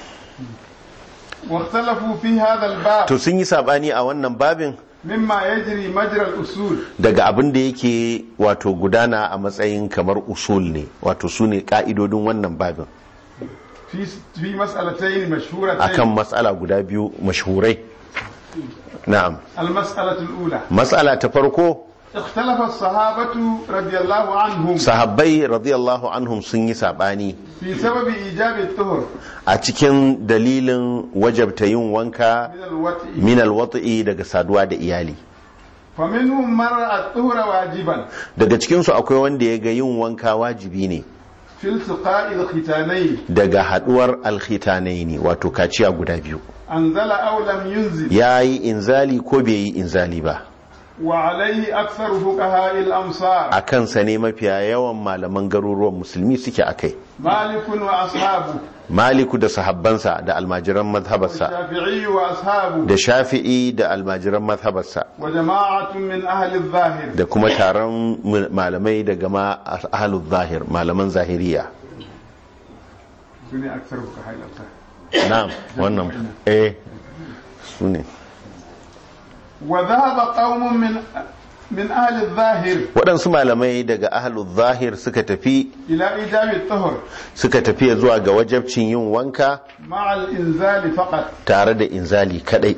واختلفوا في هذا الباب.
To sun yi sabani a wannan babin
mimma yajri majra al-usul,
daga abin da yake wato gudana a matsayin kamar usul ne, wato sune ka'idodin wannan babin.
fi mas'alatayn mashhuratayn,
akan mas'ala guda biyu mashhurai. Na'am.
al-mas'alatu al-ula,
mas'ala ta farko,
ikhtalafa as-sahabatu radiyallahu anhum,
sahabbai radiyallahu anhum sun yi sabani
fi sababi ijabi at-tuhur,
a cikin dalilin wajabta yin wanka min al-wat'i daga saduwa da iyali.
faminhum man ra'a at-tuhura wajiban,
daga cikin su akwai wanda ya ga yin wanka wajibi ne
fil siqa'i al-khitanayn,
daga haduwar al-khitanayn wato kaciya guda biyu.
anzala aw lam yunzil,
yayi inzali ko bai yi inzali ba.
wa alayhi aktharu fuqaha al-amsar,
akan sa ne mafiya yawan malaman garuruwan musulmi suke akai.
malikun wa ashabu,
maliku da sahabbansa da almajiran mazhabarsa,
shafi'i wa ashabu,
da shafi'i da almajiran mazhabarsa,
wa jama'atun min ahli adh-dhahir,
da kuma taron malamai daga ma ahlul zahir, malaman zahiriya.
sune aktharu fuqaha al-amsar.
Na'am, wannan sune.
wa dhahaba qaumun min ahli adh-dhahir,
waɗansu malamai daga ahlul zahir suka tafi
ila ijabi at-tuhur
suka tafi zuwa ga wajabcin yin wanka
ma'a al-inzali faqat,
tare da inzali kadai.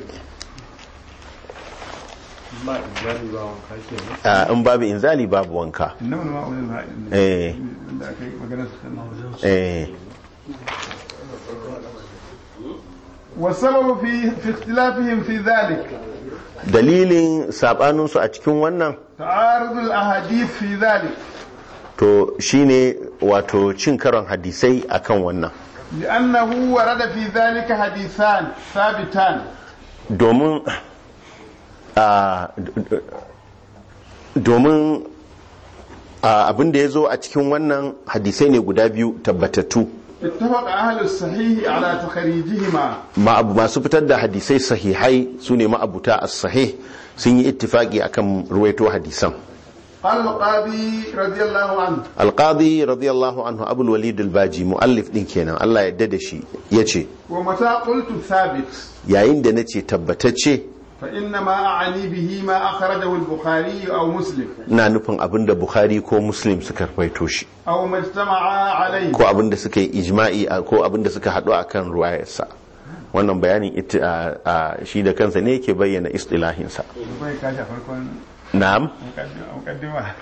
In babu inzali babu wanka.
innama ma'ul ha'id, da kai magana su wa sababu fi ikhtilafihim fi dhalik,
dalilin sabaninsu a cikin wannan
ta'arudul ahadith fi dhalik,
to shine wato cin karon hadisai akan wannan,
li'annahu warada fi dhalika hadithan thabitan,
domin abin da ya zo a cikin wannan hadisai ne guda biyu tabbatattu.
ittafaqa ahlus sahih ala takhrijihima,
masu fitar da hadisai sahihai sune ma'abuta as-sahih sun yi ittifaki akan ruwaito hadisan.
al-qadi radiyallahu anhu,
al-qadi radiyallahu anhu abul walid al-baji muallif din kenan, Allah ya yarda da shi, yace
wa mata qultu thabit,
yayin da nace tabbatacce,
fa inna ma a'ani bihi ma akhrajahu al-bukhari aw muslim,
ina nufin abinda bukhari ko muslim suka rawaito shi,
aw majtama'a alayhi,
ko abinda suka yi ijma'i ko abinda suka hadu akan ruwayarsa. Wannan bayanin shi da kansa ne yake bayyana istilahinsa.
bai kashi a farkon
na'am.
muqaddima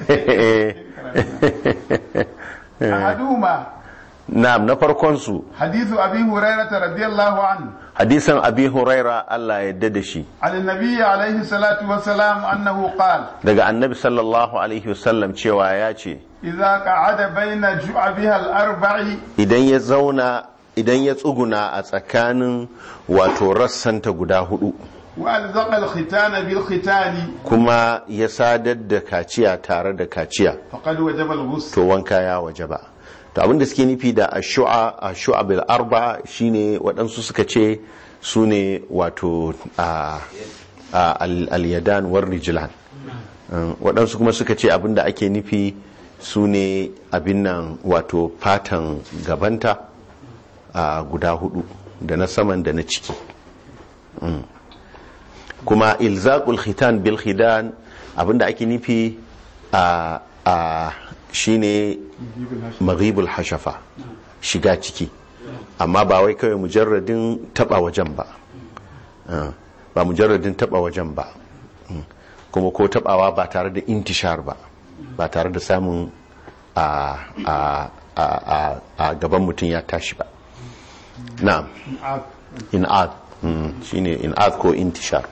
ahaduma,
na'am, na farkon su
hadithu abi hurairah radiyallahu anhu,
hadisan abi huraira Allah ya yarda da shi,
an-nabiy alayhi salatu wa salam annahu qala,
daga annabi sallallahu alaihi wasallam cewa ya ce,
idza qa'ada bayna ju'abiha al-arba'i,
idan ya tsuguna a tsakanin wato rassanta guda hudu,
وألزق الختان بالختان
kuma ya sadar da kaciya tare da kaciya
فقد وجب الغسل
to wanka ya wajaba. To abinda suke nufi da ashu'a bil arba shine waɗansu suka ce su ne wato al-yadan war rijlan, waɗansu kuma suka ce abinda ake nufi su ne abin nan wato fatan gabanta guda hudu da na saman da na ciki. Kuma ilzaqul khitan bil khidan abinda ake nufi shine maghibul hashafa, shiga ciki, amma ba wai kawai mujarradin taba wajen ba, ba mujarradin taba wajen ba, kuma ko tabawa ba tare da intishar ba, ba tare da samun a gaban mutum ya tashi ba. Na'am, in'ad shine in'ad ko intishar.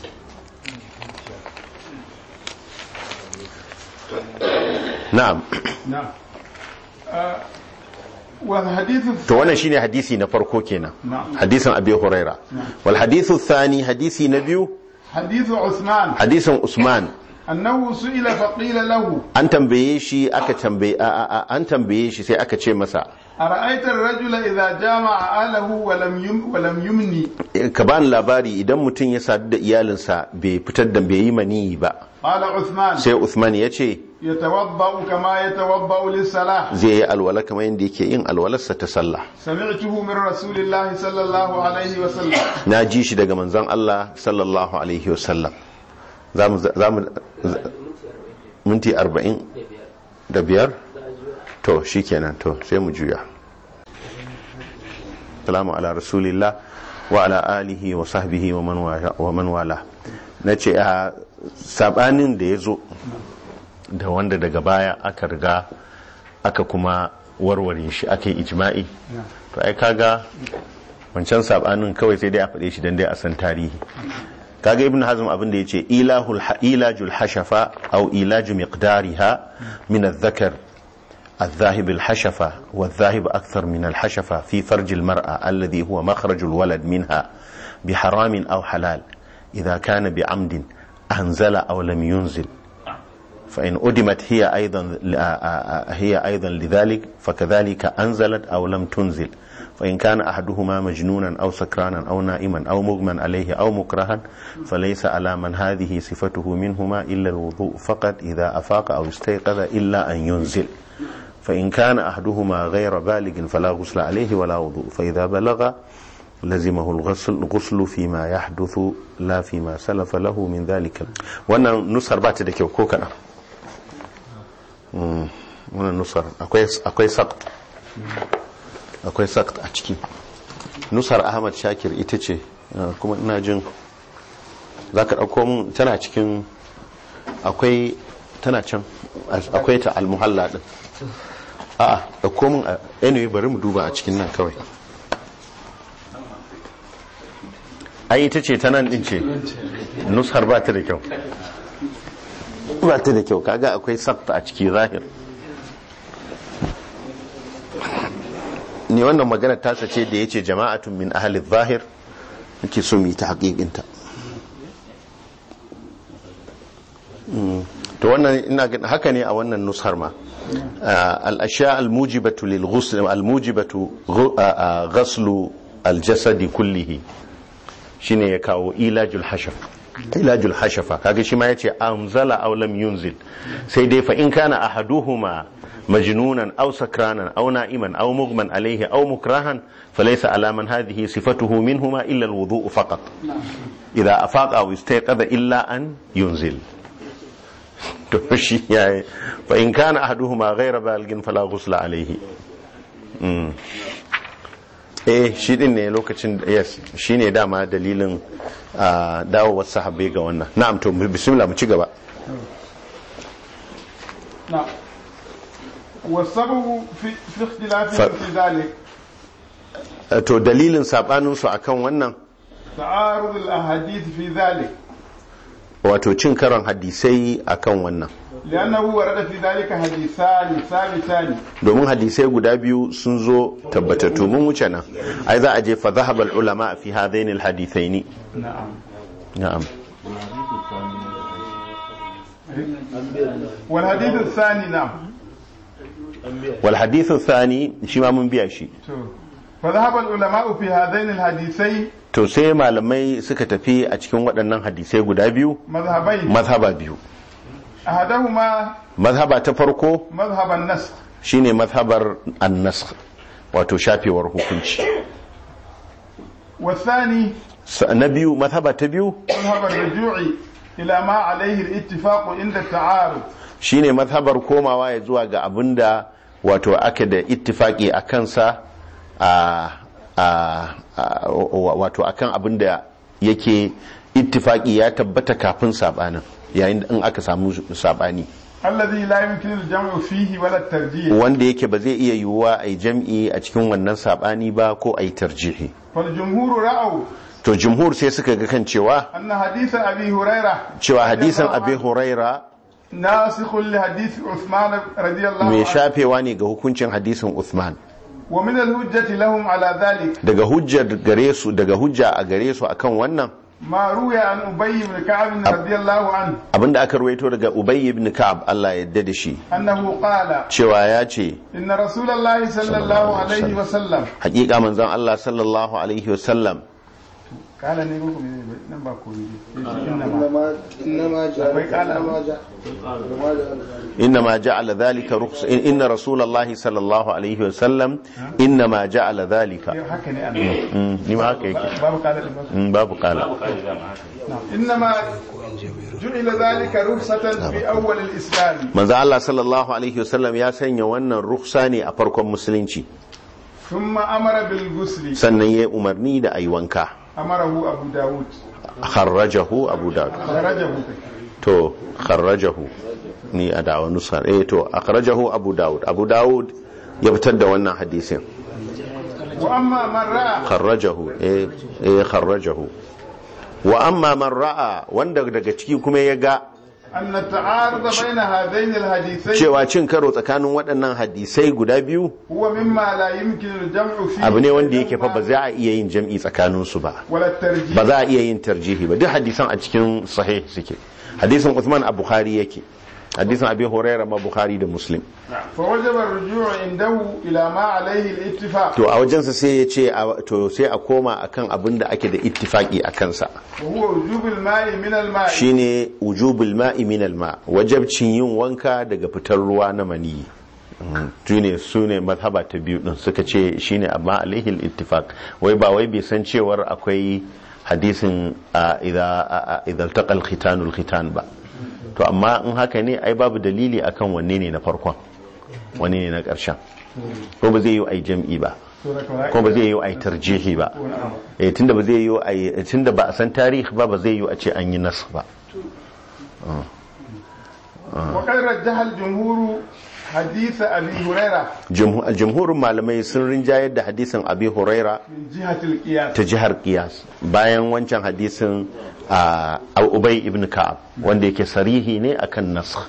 Na'am.
نعم والحديث
to wannan shine hadisi na farko kenan,
نعم.
hadisin Abi Huraira. Wal hadithu thani, hadisi na biyu,
حديث عثمان
hadisin Usman.
أنه سئل فقيل له
An tambaye shi aka tambaye an tambaye shi sai aka ce masa,
أرأيت الرجل إذا جامع أهله ولم يمني
ka bani labari idan mutum ya sadu da iyalinsa bai fitar da bai yi maniyi ba.
قال عثمان
Sai Uthman ya ce
يتوضأ كما يتوضأ للصلاة
zai yi alwala kamar yadda yake yin alwalarsa ta sallah.
سمعته من رسول الله صلى الله عليه وسلم
Na ji shi daga manzon Allah sallallahu alaihi wasallam. Za mu minti 45 to shikenan, to sai mu juya. Salamu ala rasulillah wa ala alihi wa sahbihi wa man wala. Nace a sabanin da ya zo da wanda daga baya aka riga aka kuma warware shi aka yi ijma'i, to ai kaga wancan sabanin kawai sai dai a faɗe shi dan dai a san tarihi. Kaga Ibn Hazm abin da yace ilajul hashafa aw ilaju miqdariha min adh-dhakar الذاهب الحشفة والذاهب أكثر من الحشفة في فرج المرأة الذي هو مخرج الولد منها بحرام أو حلال إذا كان بعمد أنزل أو لم ينزل، فإن أدمت هي أيضا لذلك فكذلك أنزلت أو لم تنزل، فإن كان أحدهما مجنونا أو سكرانا أو نائما أو مغمى عليه أو مكرها فليس على من هذه صفته منهما إلا الوضوء فقط إذا أفاق أو استيقظ إلا أن ينزل، فإن كان أحدهما غير بالغ فلا غسل عليه ولا وضوء، فإذا بلغ لزمه الغسل فيما يحدث لا فيما سلف له من ذلك. وانا نصر بات da kyau ko kana wannan nusar akwai saqt a ciki. Nusar Ahmad Shakir ita ce, kuma ina jin zaka dauko mun tana cikin tana can akwai ta al-muhalla din. A'a dauko mun anyway bari mu duba a cikin nan kawai. Ai ita ce ta nan din ce, nusar ba ta da kyau, ba ta da kyau, kaga akwai sabta a ciki zahir. Ne wannan magana tasa ce da yace jama'atun min ahli zahir, nake so mu yi ta haƙiƙinta. To wannan ina ga haka ne a wannan nusar ma. Al-ashya al-mujibatu lil ghusl al-mujibatu ghaslu al-jasadi kullihi shine ya kawo ilajul hashafa kaga shi ma yace anzala aw lam yunzil, sai dai fa in kana ahaduhuma majnunan aw sakranan aw na'iman aw mughman alayhi aw mukrahan falaysa ala man hadhihi sifatuhu minhuma illa alwudu faqat idha afaqa aw istayqadha illa an yunzil. To shi yayi fa in kana ahaduhuma ghayra balighin fala ghusla alayhi. Shi din ne lokacin, yes, shi ne dama dalilin dawowar sahabbai ga wannan. Na'am, to bismillah mu ci gaba.
نعم والسبب في اختلاف في ذلك
to dalilin sabanin su akan wannan
تعارض الاحاديث في ذلك,
wato cin karon hadisai akan wannan,
لأنه ورد في ذلك حديثان ثابتان,
domin hadisai guda biyu sun zo tabbatattu mun wuce nan ai za a je fa zahabal ulama fi hadain al hadithaini.
نعم
na'am
wal hadithu thani na'am
wal hadithu thani shi ma mun biya shi
to fa dhahaba al ulama fi hadain al hadithai
to sai malamai suka tafi a cikin waɗannan hadisai guda biyu mazhaba biyu
ahadahuma
mazhaba ta farko
mazhaban nas
shine mazhabar an-nasakh wato shafewar hukunci
wasani
na biyu mazhaba ta biyu
mazhabar rujui ila ma alaihi al-ittifaq inda ta'arud
shine mazhabar komawa ya zuwa ga abinda wato ake da ittifaki a kansa wato akan abinda yake ittifaki ya tabbata kafin sabanin yayin in aka samu sabani
alladhi la yumkinu al-jam'u fihi wala at-tarjih
wanda yake ba zai iya yiwuwa ai jam'i a cikin wannan sabani ba ko ai tarjihi
fal jumhur ra'u
to jumhur sai suka ga kan cewa
anna hadith abi huraira
cewa hadisin abi huraira
nasikhun li hadith Uthman radiyallahu anhu
mai shafewa ne ga hukuncin hadisin Uthman
wa min al-hujjati lahum ala dhalik
daga hujja a gare su akan wannan
ma ruya an Ubay ibn Ka'ab radiyallahu anhu
abinda aka ruwaito daga Ubay ibn Ka'ab Allah ya yarda da shi
annahu qala
cewa ya ce
inna rasulullahi sallallahu alaihi wa sallam
hakika manzon Allah sallallahu alaihi wa sallam
kala ne ko nan ba ko
إنما جعل ذلك رخص إن رسول الله صلى الله عليه وسلم إنما جعل ذلك باب قال
إنما جعل ذلك رخصة في أول الإسلام
من ذا الله صلى الله عليه وسلم يا سيني وانا رخصاني أفركم مسلمين
ثم أمر بالغسل
سنة أمرني دا أيوانكا
أمره أبو داود
خرجه أبو داود to kharrajahu ni a dawa nusar to akhrajahu abu daud ya fitar da wannan hadisin
wa amma man ra'a
kharrajahu kharrajahu wa amma man ra'a wanda daga ciki kuma ya ga
anna ta'arud baina hadain alhadithain
cewa cin karo tsakanin waɗannan hadisai guda biyu
huwa mimma la yumkinu al-jam'u fi
abu ne wanda yake fa ba za a iya yin jam'i tsakanin su ba
wala tarjih
ba za a iya yin tarjihi ba duk hadisan a cikin sahih suke hadisin Uthman a Bukhari yake hadisin Abi Hurairah ma Bukhari da Muslim
fa wajaba ar-ruju' indahu ila ma alayhi al-ittifaq
to a wajensa sai ya ce to sai a koma akan abin da ake da ittifaki a kansa
huwa wujubul ma'i min al-ma'i
shine wujubul ma'i min al-ma wajibcin yin wanka daga fitar ruwa na maniyi tune sune mazhaba ta biyu din suka ce shine amma alaihi al-ittifaq wai ba wai bai san cewar akwai hadisin idza taqal khitanul khitan ba to amma in haka ne ai babu dalili akan wanne ne na farkon wanne ne na ƙarshen ko ba zai yi ai jam'i ba ko ba zai yi ai tarjihi ba tunda ba zai yi tunda ba a san tarihi ba zai yi a ce an yi nas ba
wa qad rajjaha al-jumhur hadith abi huraira
jumhurin malamai sun rinjayar da hadisin abi huraira ta jihar qiyas bayan wancan hadisin ubay ibn ka'ab wanda yake sarihi ne akan nasakh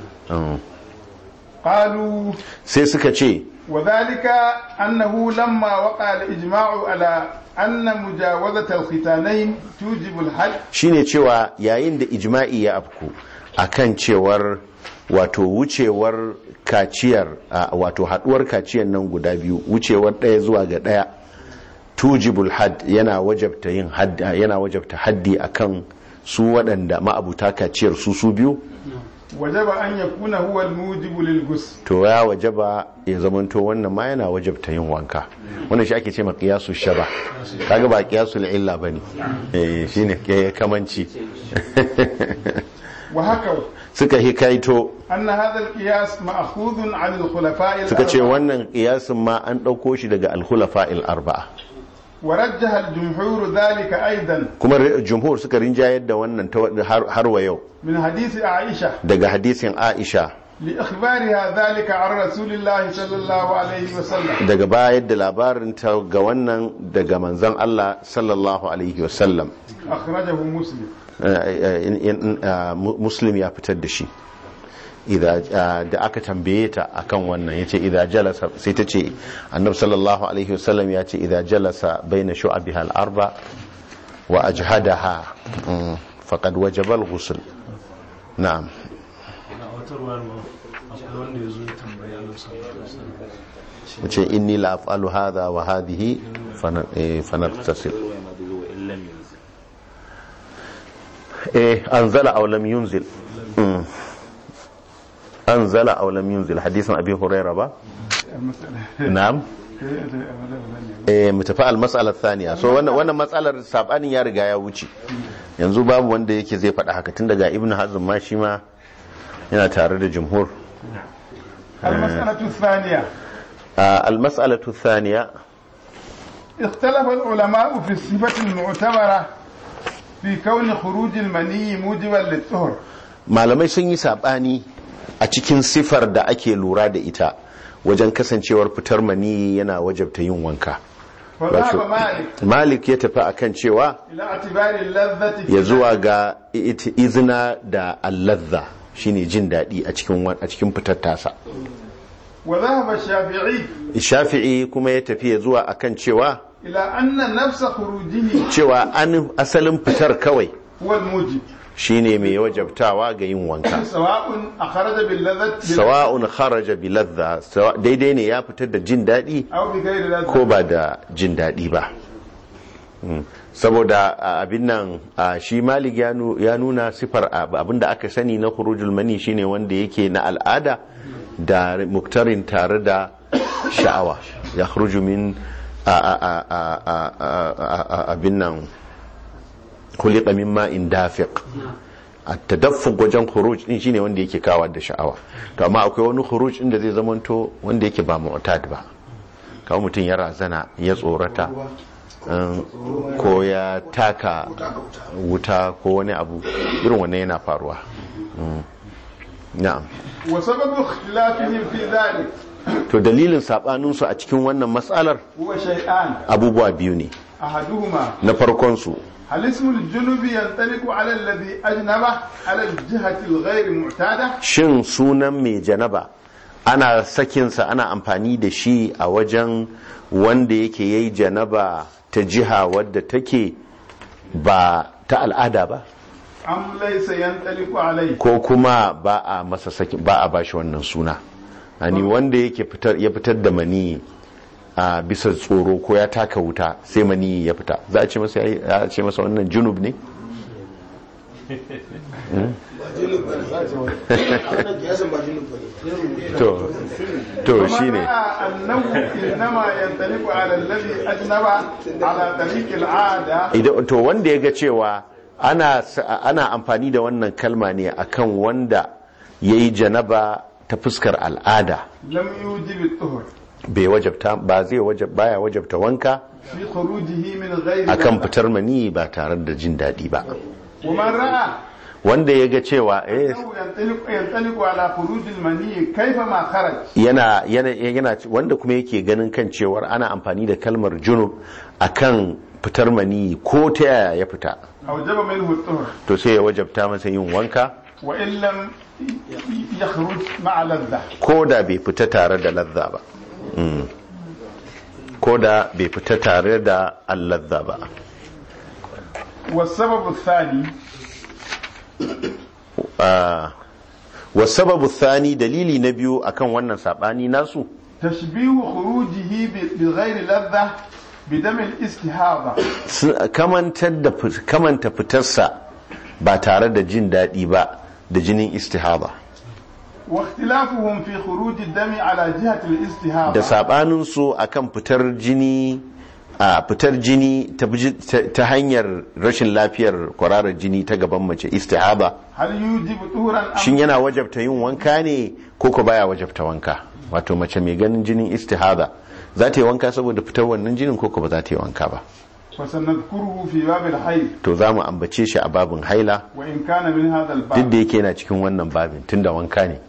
qalu
sai suka ce
وذلك أنه لما وقع الإجماع على أن مجاوزة الختانين توجب الحج
shine cewa yayin da ijma'i ya afku akan cewar wato wucewar kaciyar wato haduwar kaciyar nan guda biyu wucewar daya zuwa ga daya tujibul hadd yana wajabta yin hadda yana wajabta haddi akan su waɗanda ma'abuta kaciyar su biyu
wajaba an yakuna huwa al-mujibu lil-ghusl
to ya wajaba ya zamanto wannan ma yana wajabta yin wanka wannan shi ake ce ma qiyasu shaba kaga ba qiyasul illa bane shine kamanci
wa haka
suka hikaito
anna hadha al-qiyas ma'khudun 'an al-khulafa'
suka ce wannan qiyasin ma an dauko shi daga al-khulafa' al-arba'a
ورجح الجمهور ذلك أيضا
كما الجمهور suka rinjayar da wannan har wa yau
من حديث عائشة
daga hadisin Aisha
لإخبارها ذلك عن رسول الله صلى الله عليه وسلم
daga bayar da labarin ta ga wannan daga manzon Allah sallallahu alaihi wasallam
أخرجه مسلم
muslim ya fitar da shi da aka tambaye ta akan wannan yace idza jalasa sai ta ce annabi sallallahu alaihi wasallam ya ce idza jalasa baina shu'abiha al-arba wa ajhadaha faqad wajaba al-ghusl. na'am. wace inni la af'alu hadha wa hadhihi fanartasil. anzala aw lam yunzil. anzala aw lam yunzil hadisin abi hurairah ba. na'am. mu tafi al-mas'ala thaniya. so wannan matsalar sabanin ya riga ya wuce, yanzu babu wanda yake zai faɗa haka tun daga ibn hazm ma shi ma yana tare da jumhur.
al-mas'alatu thaniya
المسألة الثانية
اختلف العلماء في الصفة المعتبرة في كون خروج المني موجبا للطهر. malamai sun yi sabani a cikin sifar da ake lura da ita wajen kasancewar fitar mani yana wajabta yin wanka. Malik ya tafi akan cewa ya zuwa ga izina da alladha shine jin daɗi a cikin fitar tasa. وذهب الشافعي
الشافعي kuma ya tafi zuwa akan cewa
ila anna nafsa khurujihi
cewa an asalin fitar kawai
huwa al-mujib
shine mai wajabtawa ga yin wanka. sawa'un kharaja bi ladha daidai ne ya fitar da jin dadi ko ba da jin dadi ba. saboda abin nan shi Malik ya nuna sifar abinda aka sani na khurujul mani shine wanda yake na al'ada da muktarin tare da sha'awa ya khruju min abin nan khuliqa min ma'in dafiq. at-tadaffuq wajen khuruj din shine wanda yake kawo da sha'awa, to amma akwai wani khuruj din da zai zamanto wanda yake ba mu'tad ba, kawo mutum ya razana ya tsorata ko ya taka wuta ko wani abu irin wannan yana faruwa. na'am.
wa sababu ikhtilafihim fi dhalik,
to dalilin sabanin su a cikin wannan matsalar
huwa shay'an,
abubuwa biyu ne.
ahaduhuma
na farkon su
hal ismul junubi yantaliqu ala alladhi ajnaba ala al-jihati al-ghayr mu'tada,
shin sunan mai janaba ana sakin sa ana amfani da shi a wajen wanda yake yayi janaba ta jiha wadda take ba ta al'ada ba,
am laysa yantaliqu alayhi,
ko kuma ba a masa sakin, ba a bashi wannan suna. ani wanda yake ya fitar da mani a bisa tsoro ko ya taka wuta sai mani ya fita, za a ce masa wannan junub ne? to shi ne to wanda ya ga cewa ana amfani da wannan kalma ne akan wanda ya yi janaba ta fuskar al'ada, bai wajabta ba zai baya wajabta wanka akan fitar mani ba tare da jin daɗi ba. wanda ya ga cewa yana wanda kuma yake ganin kan cewar ana amfani da kalmar junub akan fitar mani ko ta yaya ya fita, to sai ya wajabta masa yin wanka ko da bai fita tare da ladza ba, ko da bai fita tare da alladza ba. wasababu thani dalili na biyu akan wannan sabani nasu
tashbihu khurujihi bi ghairi ladha bi dam al-istihaba, kamanta fitarsa ba tare da jin dadi ba da jinin istihaba. wa ikhtilafuhum fi khuruj ad-dam ala jihati al-istihaba,
da sabanin su akan fitar jini ta hanyar rashin lafiyar kwararar jini ta gaban mace istihaba, shin yana wajabta yin wanka ne ko ko baya wajabta wanka? wato mace mai ganin jinin istihaba za ta yi wanka saboda fitar wannan jinin ko ba za ta yi wanka ba? to za mu ambace shi a babin haila, duk da yake yana cikin wannan babin tunda wanka ne.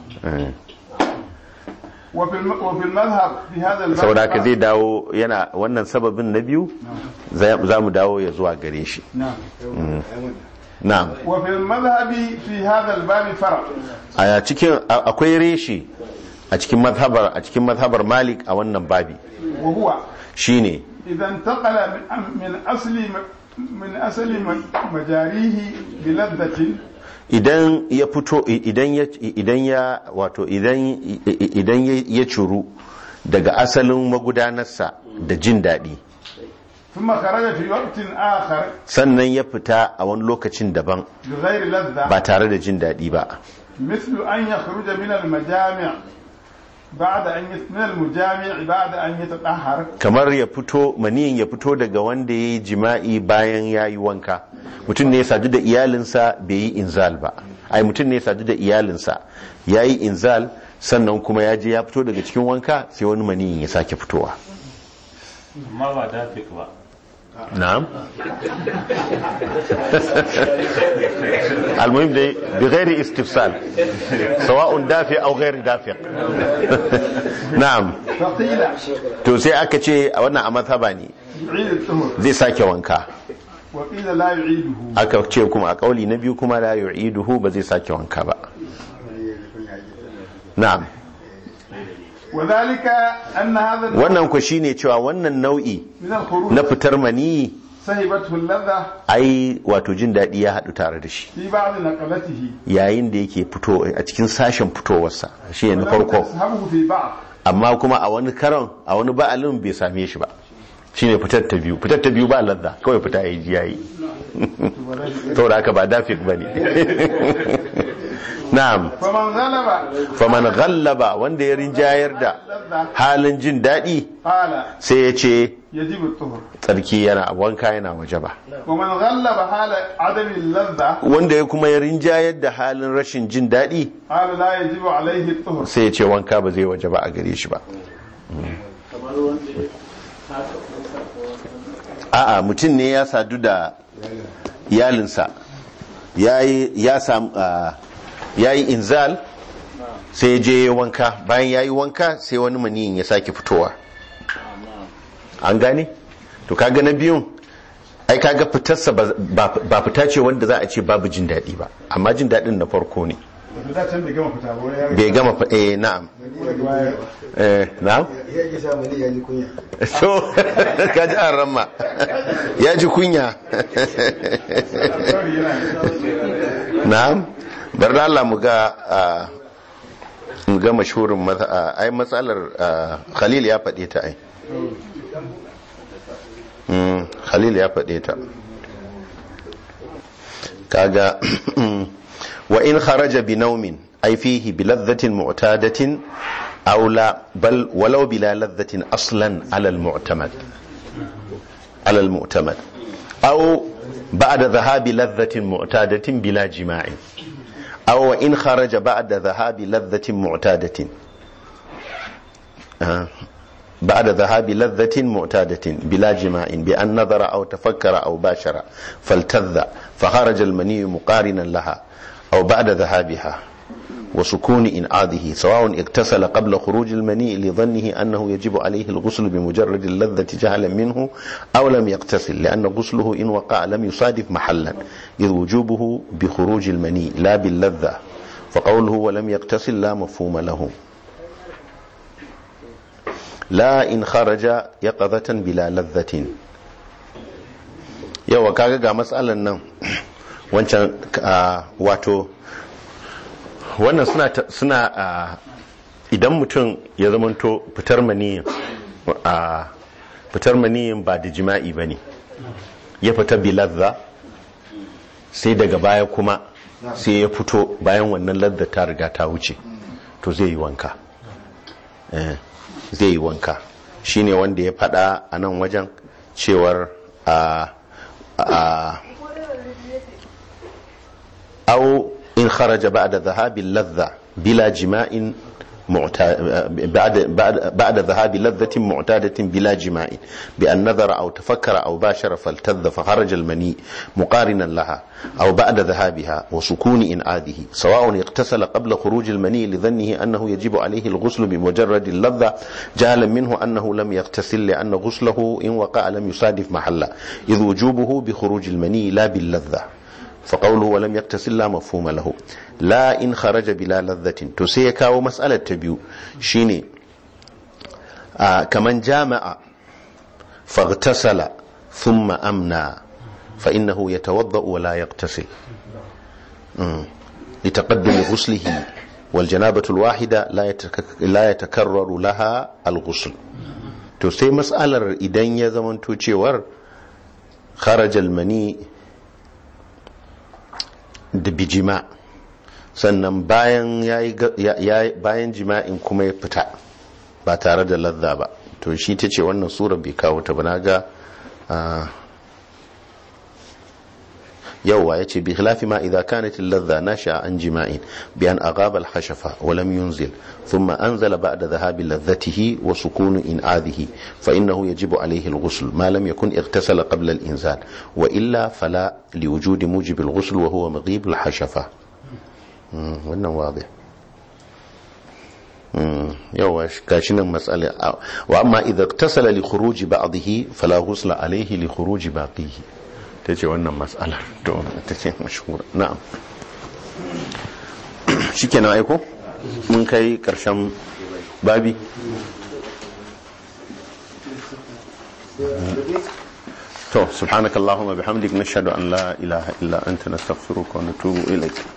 saboda haka zai dawo yana wannan sababin na biyu za mu dawo ya zuwa gare shi. na'am. a cikin akwai reshi a cikin mazhabar Malik a wannan babi, shine
idan taqala min asli من أصل مجاريه بلذة
idan ya fito idan ya curu daga asalin magudanarsa da jin daɗi
ثم خرج في وقت آخر
sannan ya fita a wani lokacin daban
بغير لذة
ba tare da jin daɗi ba
مثل أن يخرج من المجامع بعد أن يتطهر
kamar ya fito maniyin ya fito daga wanda ya yi jima'i bayan ya yi wanka mutum ne ya sadu da iyalinsa bai yi inzal ba mutum ne ya sadu da iyalinsa ya yi inzal sannan kuma ya je ya fito daga cikin wanka sai wani maniyin ya sake fitowa
amma ba dafik ba
na'am المهم دي بغير استفسال سواء دافع او غير دافع نعم
فقيل
to sai aka ce a wannan a mazhaba ne
يعيد الطهر
zai sake wanka
وقيل لا يعيده
aka ce kuma a kauli na biyu kuma la yu'iduhu ba zai sake wanka ba na'am
وذلك أن هذا
wannan ku shine cewa wannan nau'i
من الخروج
na fitar mani
صهبته اللذة
ai wato jin daɗi ya haɗu tare da shi
في بعض نقلته
yayin da yake fito a cikin sashen fitowarsa shi ne na farko
تسهبه في بعض
amma kuma a wani karon a wani ba'alin bai same shi ba shine fitar ta biyu ba ladda kawai fita ya ji yayi saboda haka ba dafik bane na'am faman ghallaba wanda ya rinjayar da halin jin daɗi
قال
sai ya ce
يجب الطهر
tsarki yana wanka yana wajaba
ومن غلب حال عدم اللذة
wanda ya kuma ya rinjayar da halin rashin jin daɗi
قال لا يجب عليه الطهر
sai ya ce wanka ba zai wajaba a gare shi ba a'a mutum ne ya sadu da iyalinsa ya yi inzal sai ya je wanka bayan ya yi wanka sai wani maniyin ya sake fitowa an gane to kaga na biyun ai kaga fitarsa ba fita ce wanda za a ce babu jin daɗi ba amma jin daɗin na farko ne bai gama na'am na'am so ka ji an ramma ya ji kunya na'am bar da Allah mu ga mashhurin ai matsalar Khalil ya faɗe ta ai Khalil ya faɗe ta kaga wa in kharaja bi naumin ay fihi bi ladhatin mu'tadatin aw la bal walau bila ladhatin aslan ala al mu'tamad aw ba'da dhahabi ladhatin mu'tadatin bila jima'in aw in kharaja ba'da dhahabi ladhatin mu'tadatin بعد ذهاب لذة معتادة بلا جماع بأن نظر أو تفكر أو باشر فالتذ فخرج المني مقارنا لها أو بعد ذهابها وسكون إنعاده سواء اغتسل قبل خروج المني لظنه أنه يجب عليه الغسل بمجرد اللذة جهلا منه أو لم يغتسل لأن غسله إن وقع لم يصادف محلا إذ وجوبه بخروج المني لا باللذة فقوله ولم يغتسل لا مفهوم له لا إن خرج يقظة بلا لذة yawa kaga ga matsalan nan wancan wato wannan suna idan mutum ya zamanto fitar maniyin ba da jima'i bane ya fita bi ladza sai daga baya kuma sai ya fito bayan wannan ladza ta riga ta wuce to zai yi wanka zai yi wanka shine wanda ya fada a nan wajen cewar أو إن خرج بعد ذهاب اللذة بلا جماع بعد ذهاب لذة معتادة بلا جماع بأن نظر أو تفكر أو باشر فالتذ فخرج المني مقارنا لها أو بعد ذهابها وسكون إنعاده سواء اغتسل قبل خروج المني لظنه أنه يجب عليه الغسل بمجرد اللذة جهلا منه أنه لم يغتسل لأن غسله إن وقع لم يصادف محله إذ وجوبه بخروج المني لا باللذة فقوله ولم يغتسل لا مفهوم له لا إن خرج بلا لذة تسيكا ومسألة تبيو شيني كمن جامع فاغتسل ثم أمنى فإنه يتوضأ ولا يغتسل لتقدم غسله والجنابة الواحدة لا يتكرر لها الغسل. to sai mas'alar idan ya zamanto cewar kharajal mani da bijima sannan bayan jima'in kuma ya fita ba tare da ladda ba, to shi ta ce wannan sura bai kawo ta ba. na ga yawwa ya ce bi khilafi ma idza kanat al-ladha nasha an jima'in bi an aghaba al-hashafa wa lam yunzil thumma anzala ba'da dhahabi ladhatihi wa sukun in'adhihi fa innahu yajibu alayhi al-ghusl ma lam yakun ightasala qabla al-inzal wa illa fala liwujudi mujib al-ghusl wa huwa maghib al-hashafa. wannan wazi yawwa gashi nan mas'ala. wa amma idza ightasala li khuruji ba'dihi fala ghusla alayhi li khuruji baqihi. ta ce wannan matsalar to ta ce mashhura. na'am shikenan aiko mun kai karshen babi. to subhanakallahumma bihamdik nashhadu an la ilaha illa anta nastaghfiruka wa natubu ilayk.